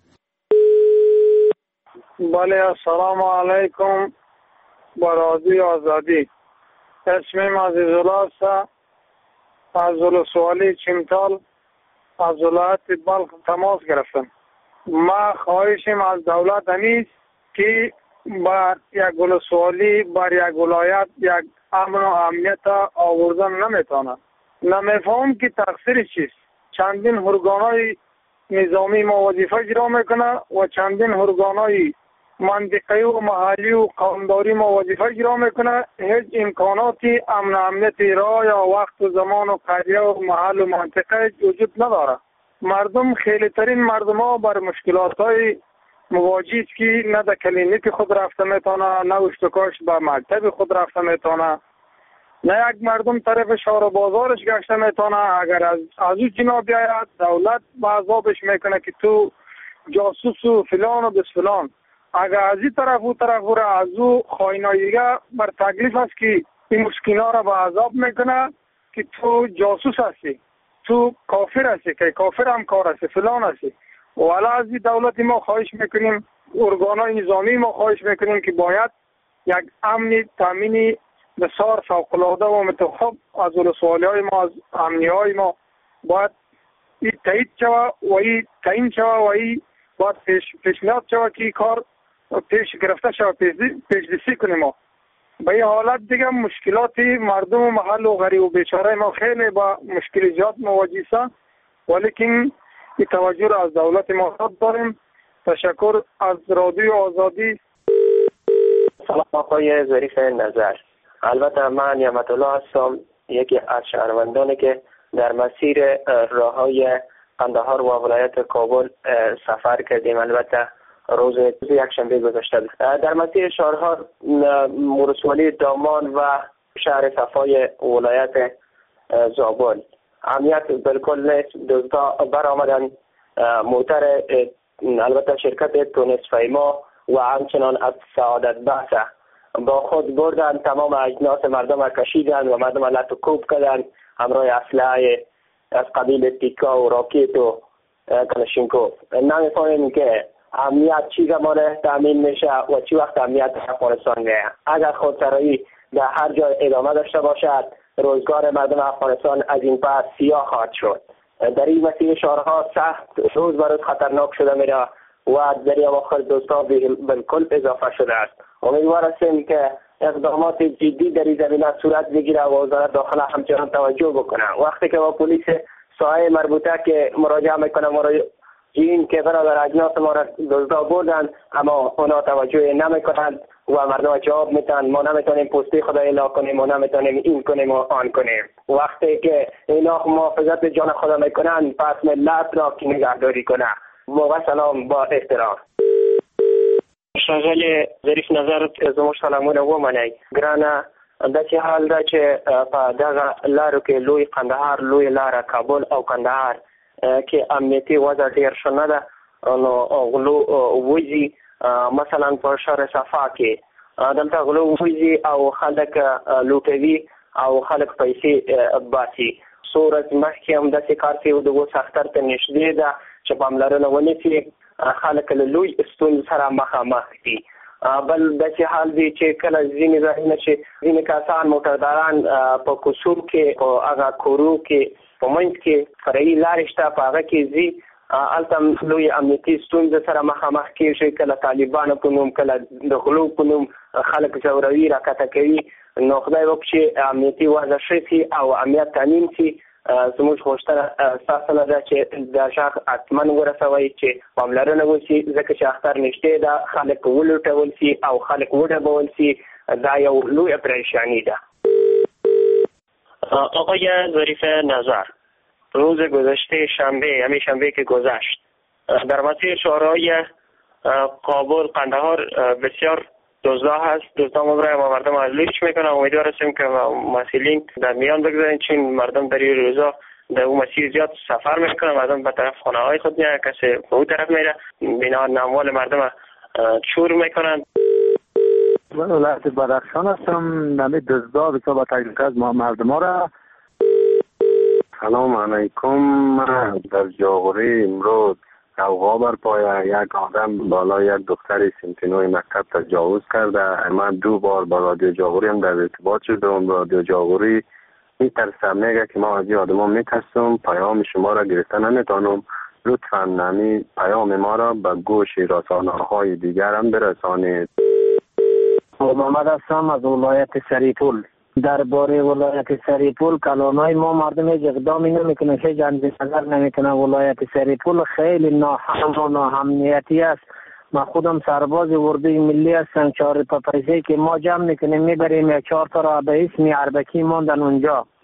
بله، السلام علیکم با رادیو آزادی. اسمم عزیزالله است، از ولسوالی چمتال از ولایت بلخ تماس گرفتم. ما خواهشم از دولت نیست که بر یک ولسوالی بر یک ولایت یک امن و امنیت آوردن نمیتونه. نمیفهم که تقصیر چیست. چندین ارگان‌های نظامی ما وظیفه اجرا میکنه و چندین ارگان‌های منطقه‌ای و محلی و قومداری ما وظیفه اجرا میکنه. هیچ امکاناتی امن امنیت را یا وقت و زمان و قریه و محل و منطقه وجود نداره. مردم خیلی ترین مردم ها بر مشکلات های مواجه است که نه در کلینیک خود رفته میتونه، نه اشتکاش به مکتب خود رفته میتونه، نه یک مردم طرف شهر و بازارش گشته میتونه. اگر از او جناب بیاید دولت به عذابش میکنه که تو جاسوس و فلان و بس فلان. اگر از این طرف و طرف و از او خائناییگه بر تکلیف است که این مسکینا را به عذاب میکنه که تو جاسوس هستی، تو کافر هستی، که کافر هم کار هستی، فلان هستی. ولی از این دولت ما خواهش میکنیم، ارگانهای نظامی ما خواهش میکنیم که باید یک امنی تامینی بسیار فوق‌العاده و متخب از ولسوالی های ما، از امنی های ما باید این تایید شود و این تعیین شود و این باید پیشنهاد شود که این کار پیش گرفته شود، پیش‌دستی کنیم. ما به این حالت دیگه مشکلات مردم و محل و غریب و بیچاره ما خیلی با مشکل زیاد مواجه است، ولیکن این توجه را از دولت ما داریم. تشکر از رادیو آزادی. سلام آقای ظریف نظر. البته من نعمت الله هستم، یکی از شهروندانی که در مسیر راههای قندهار و ولایت کابل سفر کردیم. البته روز یکشنبه گذشته در مسیر شهرها ولسوالی دامان و شهر صفای ولایت زابل امنیت بالکل نیست. دزدا برآمدن موتر البته شرکت تونس فیما و همچنان از سعادت بحثه با خود بردن، تمام اجناس مردم را کشیدن و مردم را لط و کوب کردن، همراه اسلحه از قبیل تیکا و راکت و کلاشینکوف. نمی‌فهمیم که امنیت چی زمان تامین میشه و چی وقت امنیت افغانستان میه. اگر خودسرایی در هر جای ادامه داشته باشد، روزگار مردم افغانستان از این پس سیاه خواهد شد. در این مسیر شهرها سخت روز به روز خطرناک شده میره و در این اواخر دزدها بالکل اضافه شده است. امیدوار هستیم که اقدامات جدی در این زمینه صورت بگیره و وزارت داخله همچنان توجه بکنه. وقتی که با پلیس ساحه مربوطه که مراجعه میکنه این که برادر اجناس ما را دزدا بردن، اما اونا توجه نمیکنند و مردم جواب میتن ما نمیتونیم پستی خدا اعلام کنیم، ما نمیتونیم این کنیم و آن کنیم. وقتی که اینا محافظت جان خدا میکنن، پس ملت را کی نگهداری کنه. با سلام، با احترام. شغل ظریف نظر از مشتلمونه و منی گرانه دسی حال دا چې په دغه لارو کې لوی قندهار، لوی لاره کابل او قندهار کې امنیتي وضع ډېر ښه نه ده. نو غلو وځي، مثلا په شهر صفا کې دلته غلو وځي او خلک لوټوي او خلک پیسې باسي. څو ورځې مخکې هم داسې کار شوی د اوس اختر ته نږدې ده چې پاملرنه ونیسي، خلک له لوی ستونزو سره مخامخ دي. بل داسې حال دی چې کله ځینې ځایونه چې ځینې کسان موټرداران په کوڅو کې په هغه کورو کې په منځ کې فرعي لارې شته، په هغه کې ځي، هلته لوی امنیتي ستونزې سره مخامخ کېږي. کله طالبانو په نوم، کله د غلو په نوم خلک ځوروي، راکته کوي. نو خدای وکړي چې امنیتي وضع ښه شي او امنیت تامین شي. زموږ غوښتنه ستاسو نه ده چې دا غږ حتما ورسوئ چې پاملرنه وشي، ځکه چې اختر نږدې ده، خلک ولوټول شي او خلک وډبول شي. دا یو لویه پریشانی ده. آقای ظریف نظر، روز گذشته شنبه، همین شنبه که گذشت، در مسیر شهرهای کابل، قندهار بسیار دزدا هست. دزدا برای ما مردم از لوچ میکنن. امیدوار هستیم که مسئولین در میان بگذارن، چون مردم در این روزا در اون مسیر زیاد سفر میکنن، مردم به طرف خانه های خود میرن، کسی به اون طرف میره، بنابراین اموال مردم چور میکنن. من ولایت بدخشان هستم. نمی دزدا بسیار با تکلیف از مردم ها را. سلام علیکم. من در جاغوری امروز قوقا برپای یک آدم بالا یک دختر سنتینوی مکتب تجاوز کرده. من 2 بار با رادیو جاغوری هم در ارتباط شدم. رادیو جاغوری میترسم، میگه که ما از این آدم ها میترسم، پیام شما را گرفته نمیتونم، لطفا نمی پیام ما را به گوش رسانه های دیگر هم برسانید. محمد هستم از ولایت سریپول. درباره ولایت سریپول کلانای ما مردم هیچ اقدامی نمیکنه، هیچ اندازه نظر نمیکنه. ولایت سریپول خیلی ناامن و ناامنیتی است. ما خودم سرباز اردوی ملی هستم. 4 پیسه که ما جمع میکنیم میبریم، 4 تا را به اسم اربکی ماندن اونجا.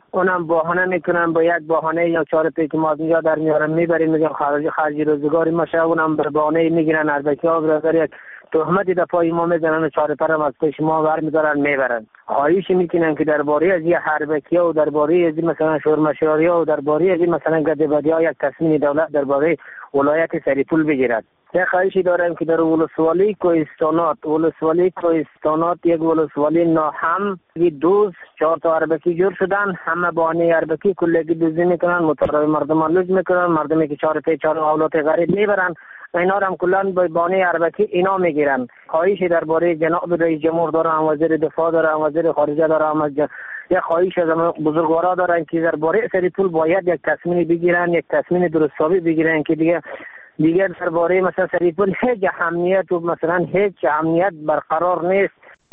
اونم بهانه میکنن با یک بهانه یا 4 پیک ما از اینجا در میارن میبریم میگن خرج روزگاری ما شه، اونم بر بهانه میگیرن اربکی ها برادر یک تهمتی در پای ما میزنن و 4 پرم از پیش ما برمیدارن میبرن. خواهش میکنن که درباره از این اربکی ها و درباره از مثلا شورمشاری ها و درباره از مثلا گدبدی ها یک تصمیم دولت درباره ولایت سریپول بگیرد. یک خواهشی دارم که در ولسوالی کوهستانات یک ولسوالی ناهم دوز 4 تا اربکی جور شدن، همه بهانه اربکی کلگی دوزی میکنن، مترای مردم لوج میکنن، مردمی که 4 پی 4 اولاد غریب میبرن، اینا هم کلان به بهانه اربکی اینا میگیرن. خواهشی درباره جناب رئیس جمهور دارم، وزیر دفاع دارم، وزیر خارجه دارم، یک خواهش از بزرگوارا دارن که درباره سریپول باید یک تصمیم بگیرن، یک تصمیم درستابی بگیرن که دیگر درباره مثلا سریپول هیچ اهمیت و مثلا هیچ امنیت برقرار نیست.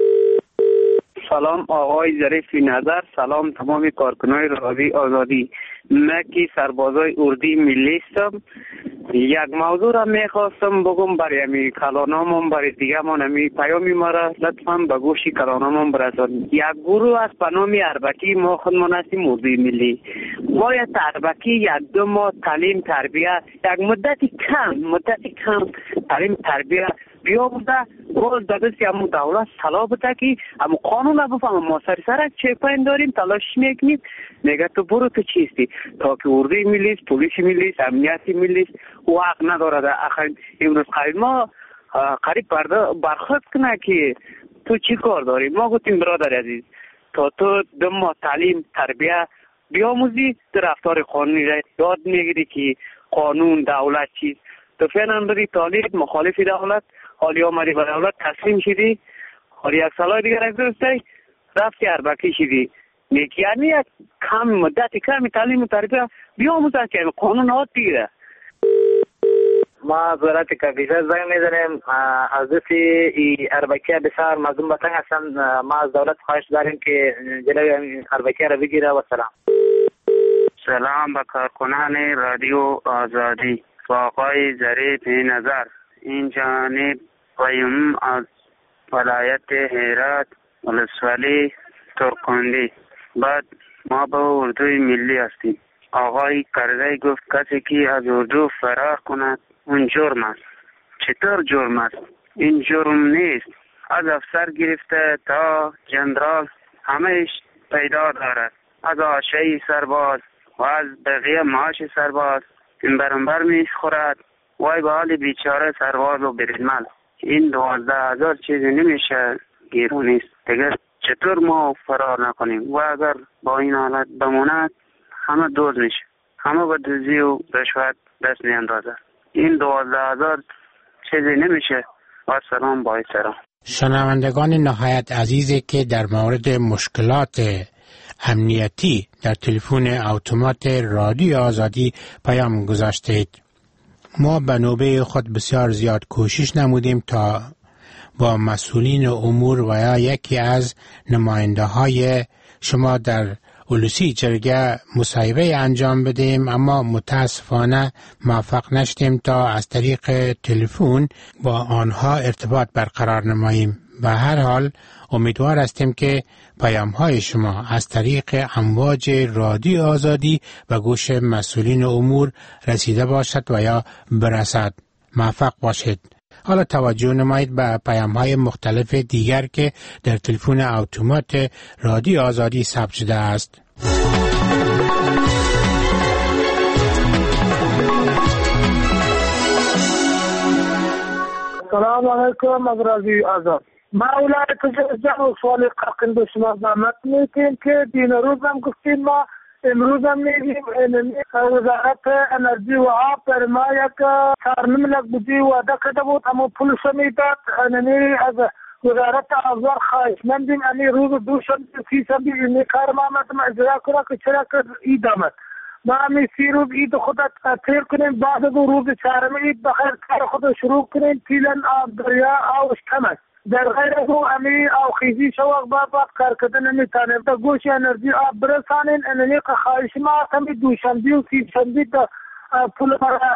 سلام آقای ظریف نظر، سلام تمام کارکنان رادیو آزادی. من که سربازای اردی ملی هستم. یک موضوع را میخواستم بگم برای امی کلانامون، برای دیگه من امی پیامی ما را لطفاً به گوشی کلانامون برسان. یک گروه از به نام اربکی ما خودمان هستیم اردی ملی. باید اربکی 1-2 ماه تعلیم تربیت، یک مدت کم تعلیم تربیت بیا بوده باز دادستی همون دولت صلاح بوده که همون قانون را بفهمم. ما سر چه پاین داریم تلاش میکنیم، میگه تو برو تو چیستی تا که اردوی ملیست، پولیس ملیست، امنیتی ملیست او حق نداره. آخر امروز قریب ما قریب برخورد کنه که تو چی کار داری. ما گفتیم برادر عزیز تا تو 2 ماه تعلیم تربیت بیاموزی تو رفتار قانونی را یاد میگیری که قانون دولت چیست. تو فعلا داری طالب مخالف دولت، حالی آمدی به دولت تسلیم شدی، حالی 1 سال دیگر از درسته رفتی اربکی شدی. یعنی یک مدت کمی تعلیم و تربیت بیاموزن که قانون هات بگیره. ما وزارت کبیزه زنگ میزنیم از دستی اربکی بسیار مظلوم بطنگ هستن. ما از دولت خواهش داریم که جلوی اربکی را بگیره. و سلام به کارکنان رادیو آزادی و آقای ظریف نظر. این جانب پیام از ولایت هرات ولسوالی ترکندی. بعد ما به اردوی ملی هستیم. آقای کرزی گفت کسی که از اردو فرار کند اون جرم است. چطور جرم است؟ این جرم نیست. از افسر گرفته تا جنرال همهش پیدا دارد. از آشی سرباز و از بقیه معاش سرباز این برانبر میخورد. وای به حال بیچاره سرباز و بریدمل. این 12,000 چیزی نمیشه گیرون نیست دیگه. چطور ما فرار نکنیم؟ و اگر با این حالت بماند همه دوز میشه، همه به دوزی و رشوت دست میاندازه. این 12,000 چیزی نمیشه. و سلام با احترام. شنوندگان نهایت عزیزی که در مورد مشکلات امنیتی در تلفن اتومات رادیو آزادی پیام گذاشتید، ما به نوبه خود بسیار زیاد کوشش نمودیم تا با مسئولین امور و یا یکی از نماینده های شما در اولوسی جرگه مصاحبه انجام بدیم، اما متاسفانه موفق نشدیم تا از طریق تلفن با آنها ارتباط برقرار نماییم. به هر حال امیدوار هستیم که پیام های شما از طریق امواج رادیو آزادی به گوش مسئولین امور رسیده باشد و یا برسد. موفق باشید. حالا توجه نمایید به پیام های مختلف دیگر که در تلفن اتومات رادیو آزادی ثبت شده است. سلام علیکم از رادیو آزاد. ما ولایت جنوب سوالی قرقند شما زحمت میکنیم که دین روز هم گفتیم. ما امروز هم میگیم وزارت انرژی و آب در ما یک 4 ملک بودی وعده کرده بود، اما پولش میداد. از وزارت آبزار خواهش مندیم روز دوشنبه 30 این کار ما اجرا کنه که چرا که عید آمد. ما 30 روز عید خودت تیر کنیم، بعد 2 روز 4 عید بخیر کار خود شروع کنیم. پیلن آب دریا آبش کم است. در غیر از او او خیزی شوق بابت کار کردن نمیتانه. تا گوش انرژی آب برسانین. که خواهش ما دوشنبه و 30 پول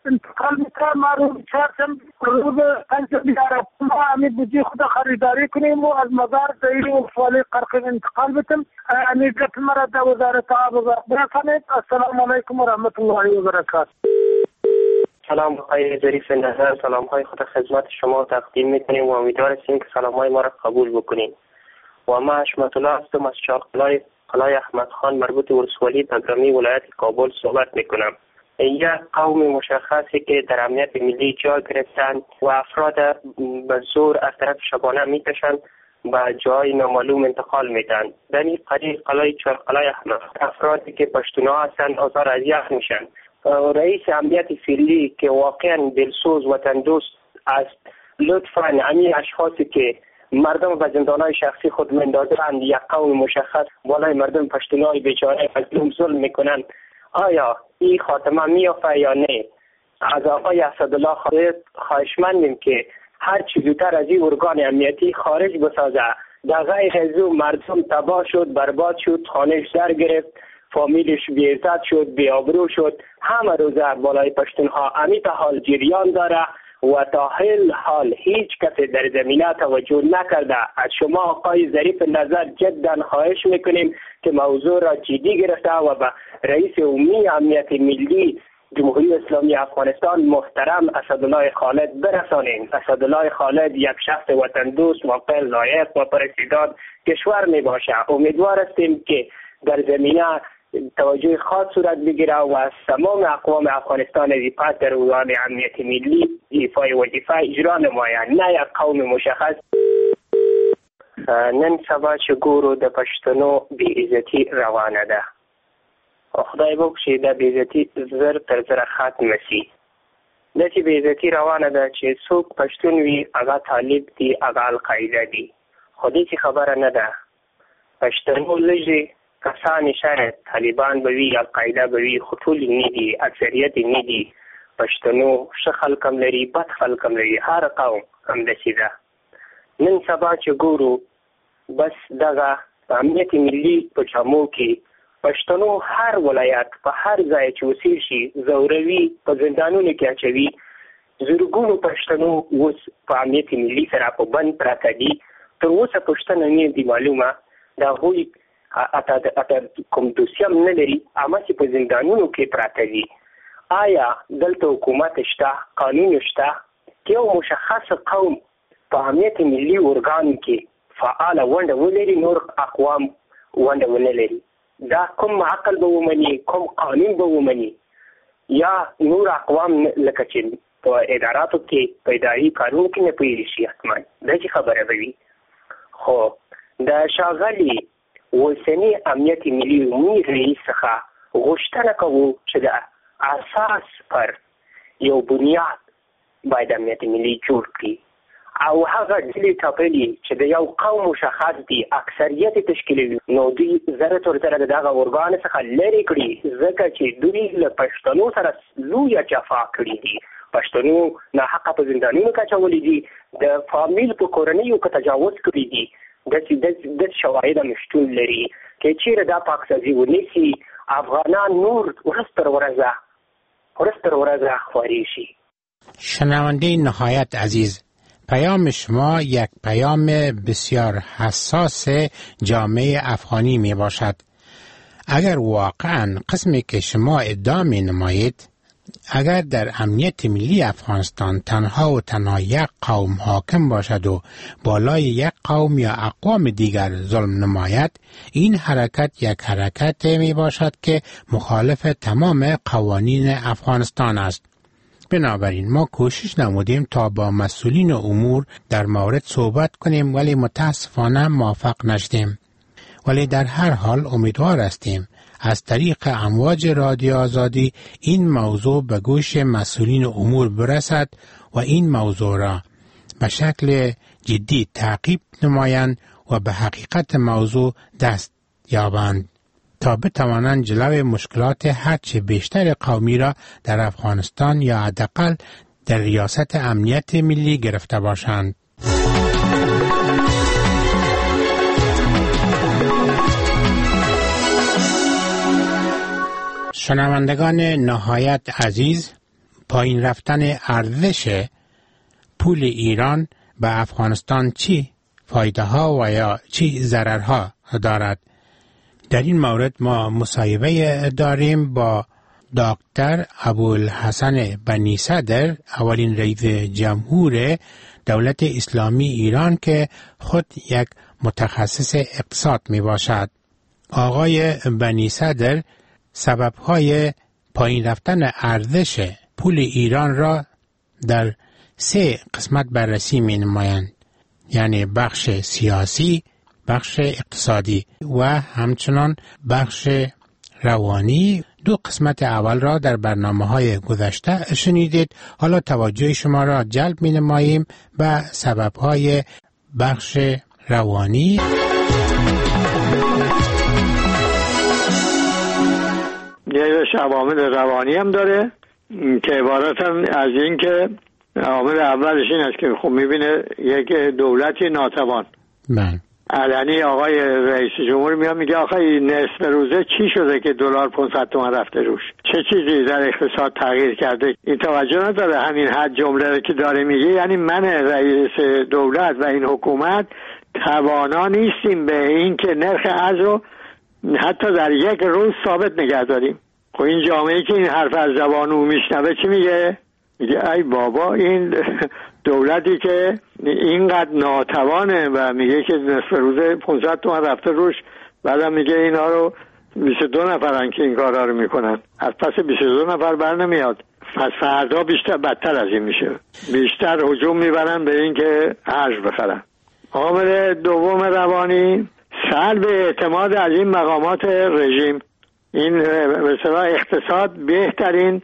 انتقال میکنم. ما روز چهارشنبه روز پنجشنبه ما همین بودجه خود خریداری کنیم و از مزار دایره ولسوالی قرقین انتقال بدیم. همین گپ مرا در وزارت آب برسانید. السلام علیکم و رحمت الله و برکاته. سلام آقای ظریف نظر، سلام های خود خدمت شما تقدیم میکنیم و امیدوار هستیم که سلام های ما را قبول بکنیم. و ما حشمت الله هستم از قلعه احمد خان مربوط ولسوالی بگرامی ولایت کابل صحبت میکنم. یک قوم مشخصی که در امنیت ملی جا گرفتند و افراد به زور از طرف شبانه میکشند به جای نامعلوم انتقال میدن. در این قلعه احمد افرادی که پشتونا هستند آزار اذیت میشن. رئیس امنیت فعلی که واقعا دلسوز وطن دوست است، لطفاً همین اشخاصی که مردم به زندانهای شخصی خود مندازند، یک قوم مشخص بالای مردم پشتونای بیچاره مظلوم ظلم میکنند، آیا این خاتمه میافته یا نه؟ از آقای اسدالله خواهشمندیم که هر چی زودتر از این ارگان امنیتی خارج بسازه. در غیر از او مردم تباه شد، برباد شد، خانهش در گرفت، فامیلش بی‌عزت شد، بی‌آبرو شد. همه روزه بالای پشتونها امیت حال جریان داره و تا حال هیچ کسی در زمینه توجه نکرده. از شما آقای ظریف نظر جدا خواهش میکنیم که موضوع را جدی گرفته و به رئیس عمومی امنیت ملی جمهوری اسلامی افغانستان محترم اسدالله خالد برسانیم. اسدالله خالد یک شخص وطن دوست و لایق و پرستیداد کشور می باشه. امیدوار هستیم که در زمینه توجه خاص صورت بگیره و از تمام اقوام افغانستان وظیفت در ارگان امنیت ملی ایفای وظیفه اجرا نمایند، نه یک قوم مشخص. نن سبا چې ګورو د پښتنو بېعزتي روانه ده. خدای بخښي دا بېعزتي زر تر زره ختمه سي. داسې بېعزتي روانه ده چې څوک پښتون وي هغه طالب دي، هغه القاعده دي. خو داسې خبره نه ده. پښتنو لږې کسان شاید طالبان به وي، القاعده به وي، خو ټول نه دي، اکثریت نه دي. پښتنو ښه خلک هم لري، بد خلک هم لري، هر قوم همداسې ده. نن سبا چې ګورو بس دغه امنیت ملی په جامو کې پښتنو هر ولایت په هر ځای چې اوسېږي شي زوروي، په زندانونو کې اچوي. زرګونو پښتنو اوس په امنیت ملی سره په بند پراته دي. تر اوسه پوښتنه نه دي معلومه د هغوی اته کوم دوسیه هم نه لري، هماسې په زندانونو کې پراته دي. آیا دلته حکومت شته، قانون شته که یو مشخص قوم په امنیت ملی ارګان کې فعاله ونډه ولري، نور اقوام ونډه ونه لري؟ دا کوم عقل به ومني، کوم قانون به ومني؟ یا نور اقوام لکه چې په اداراتو کې په اداري کارونو کې نه پوهېږي شي حتما داسې خبره به وي. خو د ښاغلي اوسني امنیت ملي عمومي رئیس څخه غوښتنه کوو چې د اساس پر یو بنیاد باید امنیت ملي جوړ کړي او هغه ډلې ټاکلي چې د یو قوم مشخص دي اکثریت تشکیلوي، نو دوی زره تر زره د دغه ارګان څخه لرې کړي، ځکه چې دوی له پښتنو سره لویه جفا کړې دي. پښتنو ناحقه په زندانونو کې اچولي دي، د فامیل په کورنیو کې تجاوز کړي دي. داسې شواهد هم شتون لري که چیرې دا پاکسازي ونیسي، افغانان نور ورځ تر ورځه خوارې شي. شنونده نهایت عزیز، پیام شما یک پیام بسیار حساس جامعه افغانی می باشد. اگر واقعا قسمی که شما ادعا می نمایید، اگر در امنیت ملی افغانستان تنها و تنها یک قوم حاکم باشد و بالای یک قوم یا اقوام دیگر ظلم نماید، این حرکت یک حرکت می باشد که مخالف تمام قوانین افغانستان است. بنابراین ما کوشش نمودیم تا با مسئولین امور در مورد صحبت کنیم، ولی متاسفانه موفق نشدیم. ولی در هر حال امیدوار هستیم از طریق امواج رادیو آزادی این موضوع به گوش مسئولین امور برسد و این موضوع را به شکل جدی تعقیب نمایند و به حقیقت موضوع دست یابند تا بتوانند جلوی مشکلات هرچه بیشتر قومی را در افغانستان یا حداقل در ریاست امنیت ملی گرفته باشند. شنوندگان نهایت عزیز، پایین رفتن ارزش پول ایران به افغانستان چی فایده ها و یا چی ضررها دارد؟ در این مورد ما مصاحبه داریم با دکتر ابوالحسن بنی صدر، اولین رئیس جمهور دولت اسلامی ایران که خود یک متخصص اقتصاد می باشد. آقای بنی صدر سببهای پایین رفتن ارزش پول ایران را در 3 قسمت بررسی می نمایند، یعنی بخش سیاسی، بخش اقتصادی و همچنان بخش روانی. 2 قسمت اول را در برنامه‌های گذشته شنیدید. حالا توجه شما را جلب می نماییم به سببهای بخش روانی. یه عوامل روانی هم داره که عبارتن از این که عامل اولش این است که خب میبینه یک دولتی ناتوان. علنی آقای رئیس جمهور میاد میگه آخه این نصف روزه چی شده که دلار 500 تومان رفته روش؟ چه چیزی در اقتصاد تغییر کرده؟ این توجه نداره. همین حد جمله که داره میگه یعنی من رئیس دولت و این حکومت توانا نیستیم به این که نرخ ارز رو حتی در یک روز ثابت نگه داریم. خب این جامعه‌ای که این حرف از زبان او میشنوه چی میگه؟ میگه ای بابا این دولتی که اینقدر ناتوانه و میگه که نصف روزه 500 تومان رفته روش، بعدم میگه اینا رو 22 نفرن که این کارا رو میکنن، از پس 22 نفر بر نمیاد. پس فردا بیشتر بدتر از این میشه، بیشتر هجوم میبرن به این که ارز بخرن. عامل دوم روانی سلب اعتماد از این مقامات رژیم. این به اصطلاح اقتصاد بهترین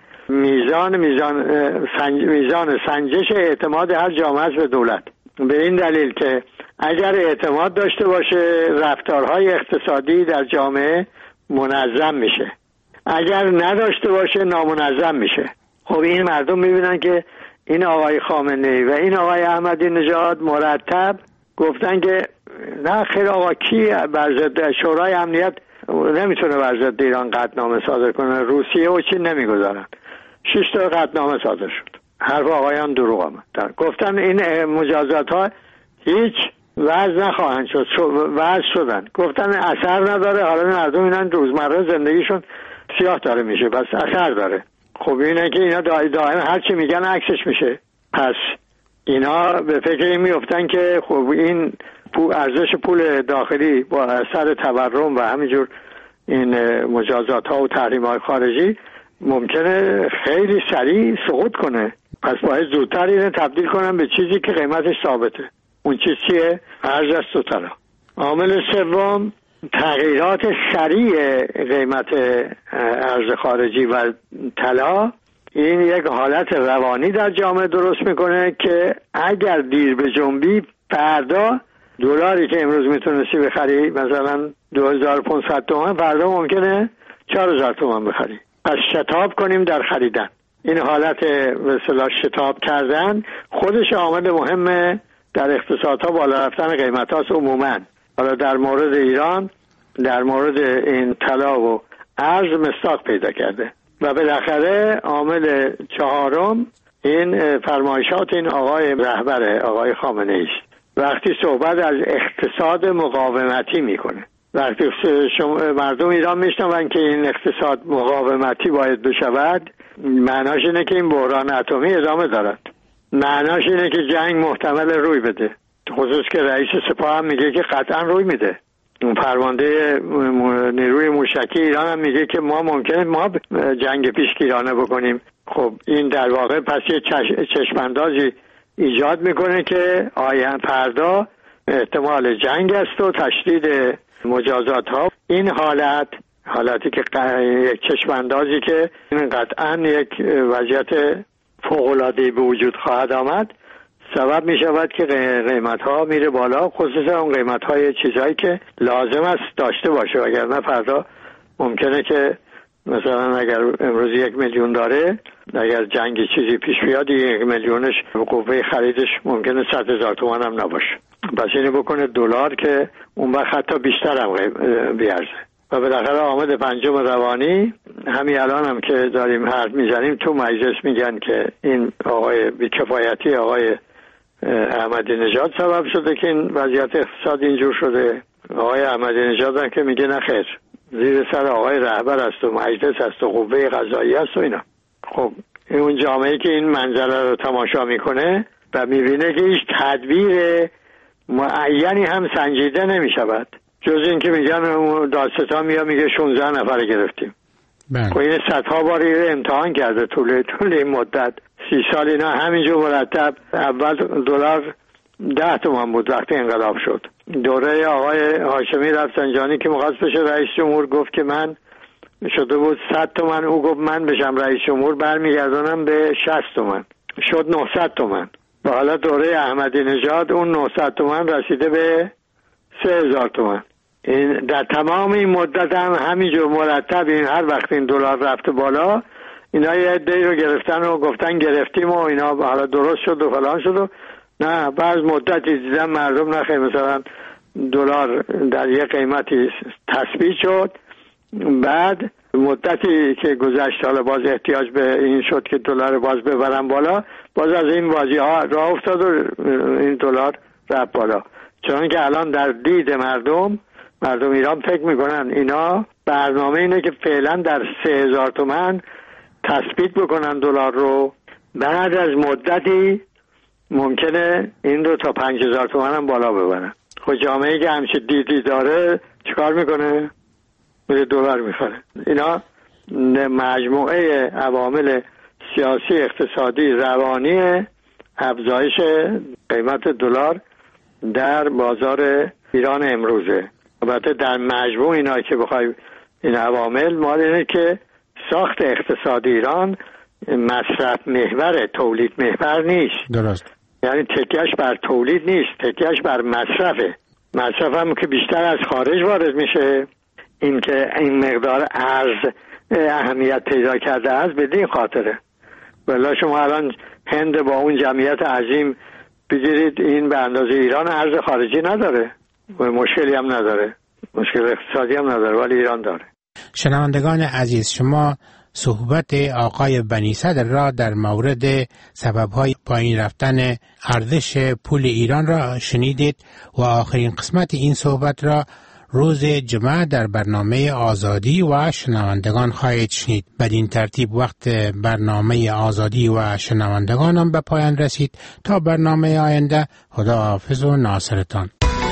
میزان سنجش اعتماد هر جامعه است به دولت، به این دلیل که اگر اعتماد داشته باشه رفتارهای اقتصادی در جامعه منظم میشه، اگر نداشته باشه نامنظم میشه. خب این مردم میبینن که این آقای خامنه‌ای و این آقای احمدی نژاد مرتب گفتن که نه خیر آقا کی بر ضد شورای امنیت نمیتونه بر ضد ایران قطعنامه صادر کنه، روسیه و چین نمیگذارن. 6 تا قطعنامه صادر شد. حرف آقایان دروغ آمد. گفتن این مجازات ها هیچ وضع نخواهند شد، وضع شدن. گفتن اثر نداره. حالا مردم اینن روزمره زندگیشون سیاه داره میشه، پس اثر داره. خب اینه که اینا دائما هر چی میگن عکسش میشه. پس اینا به فکر این میافتن که خب این ارزش پول داخلی با اثر تورم و همینجور این مجازات ها و تحریم های خارجی ممکنه خیلی سریع سقوط کنه، پس باید زودتر اینو تبدیل کنن به چیزی که قیمتش ثابته. اون چیز چیه؟ ارز است و طلا. عامل سوم تغییرات سریع قیمت ارز خارجی و طلا. این یک حالت روانی در جامعه درست میکنه که اگر دیر به جنبی فردا دلاری که امروز میتونستی بخری مثلا 2500 تومان فردا ممکنه 4000 تومان بخری. پس شتاب کنیم در خریدن. این حالت به اصطلاح شتاب کردن خودش عامل مهمه در اقتصادها بالا رفتن قیمت هاست عموما. حالا در مورد ایران در مورد این طلا و ارز مصداق پیدا کرده. و بالاخره عامل چهارم این فرمایشات این آقای رهبر آقای خامنه‌ای است. وقتی صحبت از اقتصاد مقاومتی میکنه، وقتی مردم ایران میشنون که این اقتصاد مقاومتی باید بشود، معناش اینه که این بحران اتمی ادامه دارد، معناش اینه که جنگ محتمل روی بده، خصوص که رئیس سپاه هم میگه که قطعا روی میده. اون فرمانده نیروی موشکی ایران هم میگه که ما ممکنه جنگ پیشگیرانه بکنیم. خب این در واقع پس یه چشماندازی ایجاد میکنه که فردا احتمال جنگ است و تشدید مجازات ها. این حالتی که یک چشماندازی که این قطعا یک وضعیت فوق‌العاده‌ای به وجود خواهد آمد، سبب می شود که قیمت ها میره بالا، خصوصا اون قیمت های چیزهایی که لازم است داشته باشه. وگرنه فردا ممکنه که مثلا اگر امروز 1 میلیون داره، اگر جنگ چیزی پیش بیاد 1 میلیونش قوه خریدش ممکنه 100,000 تومان هم نباشه. پس اینو بکنه دلار که اون وقت حتی بیشتر هم بیارزه. و بالاخره آمد پنجم روانی. همین الان هم که داریم حرف میزنیم تو مجلس میگن که این آقای بی‌کفایتی آقای احمدی نژاد سبب شده که این وضعیت اقتصاد اینجور شده. آقای احمدی نژاد هم که میگه نه خیر، زیر سر آقای رهبر است و مجلس است و قوه قضاییه است و اینا. خب اون جامعه که این منظره رو تماشا میکنه و میبینه که هیچ تدبیر معینی هم سنجیده نمیشود، جز این که میگن دادستان میگه 16 نفر گرفتیم. خب این صدها بار امتحان کرده طول این مدت 30 سال اینا همینجور مرتب. اول دلار 10 تومان بود وقتی انقلاب شد. دوره آقای هاشمی رفسنجانی که می‌خواست بشه رئیس جمهور گفت که من شده بود 100 تومان، او گفت من بشم رئیس جمهور برمیگردانم به 60 تومان، شد 900 تومان. و حالا دوره احمدی نژاد اون 900 تومان رسیده به 3000 تومان. این در تمام این مدت هم همینجور مرتب این هر وقت این دلار رفته بالا اینا یه عده‌ای رو گرفتن و گفتن گرفتیم و اینا حالا درست شد و فلان شد و نه بعد مدتی دیدم مردم نخیر مثلا دلار در یه قیمتی تثبیت شد، بعد مدتی که گذشت حالا باز احتیاج به این شد که دلار باز ببرن بالا، باز از این بازی ها راه افتاد و این دلار رفت بالا. چون که الان در دید مردم ایران فکر میکنن اینا برنامه اینه که فعلا در 3000 تومان تثبیت بکنن دلار رو، بعد از مدتی ممکنه این رو تا 5000 تومان هم بالا ببرن. خب جامعه که همچه دیدی داره چیکار میکنه؟ میره دلار میخره. اینا مجموعه عوامل سیاسی، اقتصادی، روانی افزایش قیمت دلار در بازار ایران امروزه. البته در مجموع اینا که بخوای این عوامل مال اینه که ساخت اقتصاد ایران مصرف محور، تولید محور نیست. درست. یعنی تکیهش بر تولید نیست، تکیهش بر مصرفه. مصرف هم که بیشتر از خارج وارد میشه. این که این مقدار ارز اهمیت پیدا کرده است بدین خاطره. ولی شما الان هند با اون جمعیت عظیم بگیرید، این به اندازه ایران ارز خارجی نداره و مشکلی هم نداره، مشکل اقتصادی هم نداره، ولی ایران داره. شنوندگان عزیز، شما صحبت آقای بنی صدر را در مورد سبب‌های پایین رفتن ارزش پول ایران را شنیدید و آخرین قسمت این صحبت را روز جمعه در برنامه آزادی و شنوندگان خواهید شنید. بدین ترتیب وقت برنامه آزادی و شنوندگانم به پایان رسید. تا برنامه آینده، خدا حافظ و ناصرتان.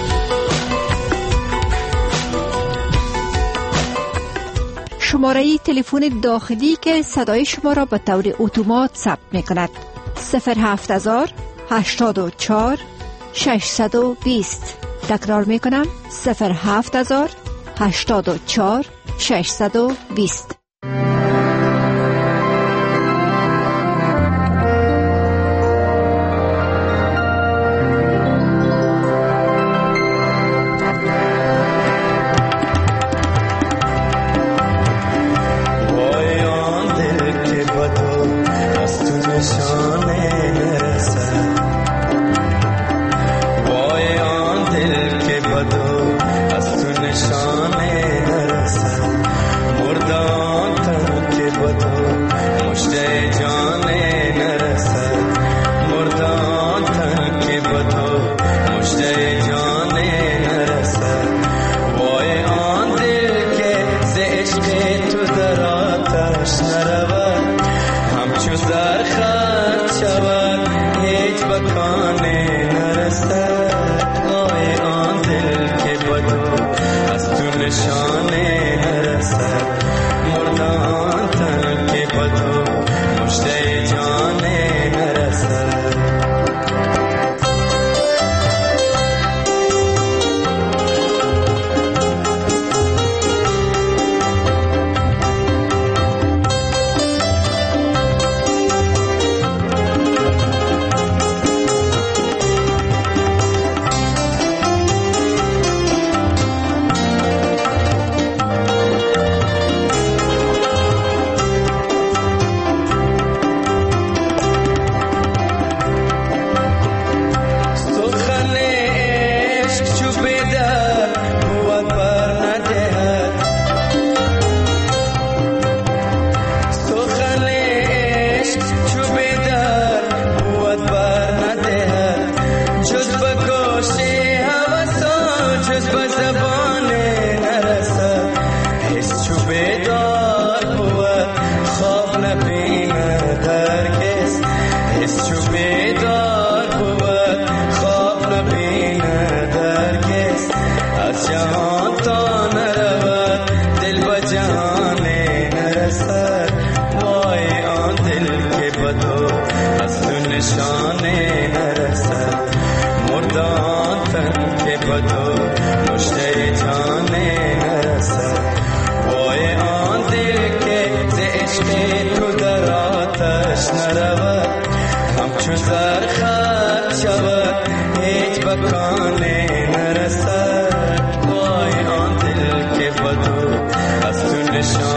شماره تلفن داخلی که صدای شما را به طور اتومات ثبت می کند 07000 84 620. تکرار می کنم 07000 84 620. بیدار بود خواب نبیند هرگز حس چو بیدار بود خواب نبیند هرگز از جهان تا نرود دل به جهان نرسد وای آن دل که به تو از تو نشانه نرسد مردان تن که به تو مشته جانه نرسد وای آن دل که ز عشق تو در آتش نرود همچون زر خط شود هیچ بکانه نرسد وای آن دل که به تو از تو نشانه